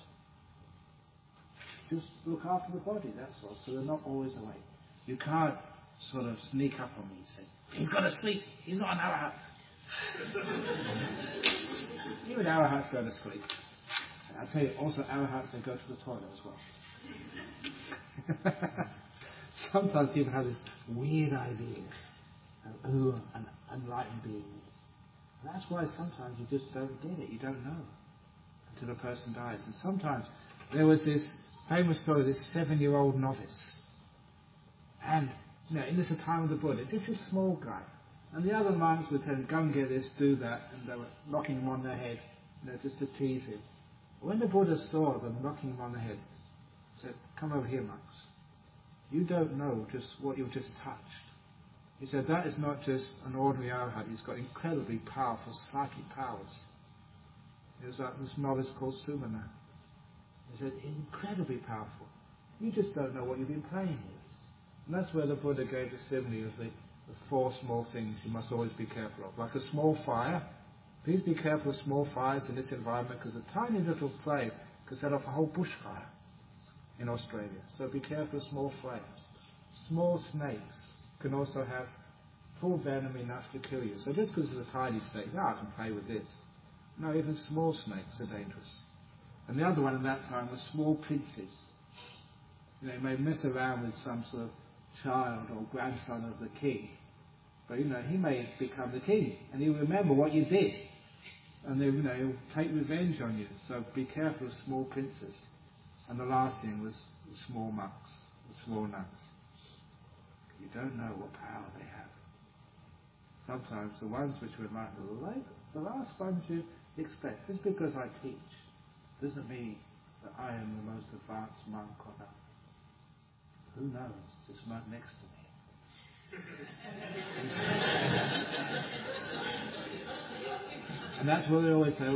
Just look after the body, that's all. So they're not always awake. You can't sort of sneak up on me and say, he's got to sleep. He's not an arahant. Even arahants go to sleep. And I'll tell you, also arahants, they go to the toilet as well. Sometimes people have this weird idea of, an enlightened being. And that's why sometimes you just don't get it. You don't know until a person dies. And sometimes there was this famous story of this 7-year-old novice. And, in this time of the Buddha, this is a small guy. And the other monks would tell him, go and get this, do that. And they were knocking him on the head, just to tease him. When the Buddha saw them knocking him on the head, he said, come over here, monks. You don't know just what you've just touched. He said, that is not just an ordinary arahant. He's got incredibly powerful psychic powers. There's this novice called Sumana. He said, incredibly powerful. You just don't know what you've been playing with. And that's where the Buddha gave the simile of the 4 small things you must always be careful of. Like a small fire. Please be careful of small fires in this environment, because a tiny little flame can set off a whole bushfire in Australia. So be careful of small flames. Small snakes can also have full venom enough to kill you. So just because it's a tiny snake, I can play with this. No, even small snakes are dangerous. And the other one in that time was small princes. You may mess around with some sort of child or grandson of the king. But, he may become the king. And he'll remember what you did. And he'll take revenge on you. So be careful of small princes. And the last thing was the small monks, the small nuns. You don't know what power they have. sometimes the ones which were like the last ones you expect. Just because I teach doesn't mean that I am the most advanced monk on earth. Who knows? This monk next to me. And that's what they always say.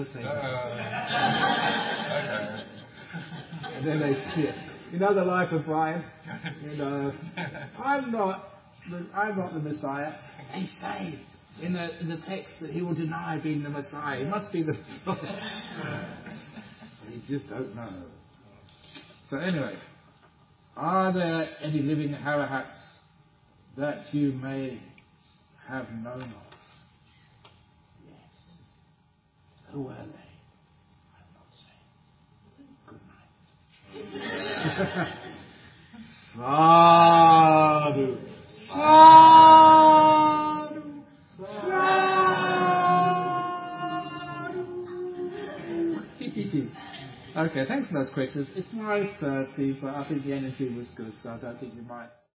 And then they see it. You know the life of Brian? You know, I'm not the Messiah. They say in the text that he will deny being the Messiah. He must be the Messiah. You just don't know. So anyway, are there any living Arahats that you may have known of? Yes. Who were they? I'm not saying. Good night. Sadhu. Sadhu. Sadhu. Okay, thanks for those questions. It's 9:30, but I think the energy was good, so I don't think you might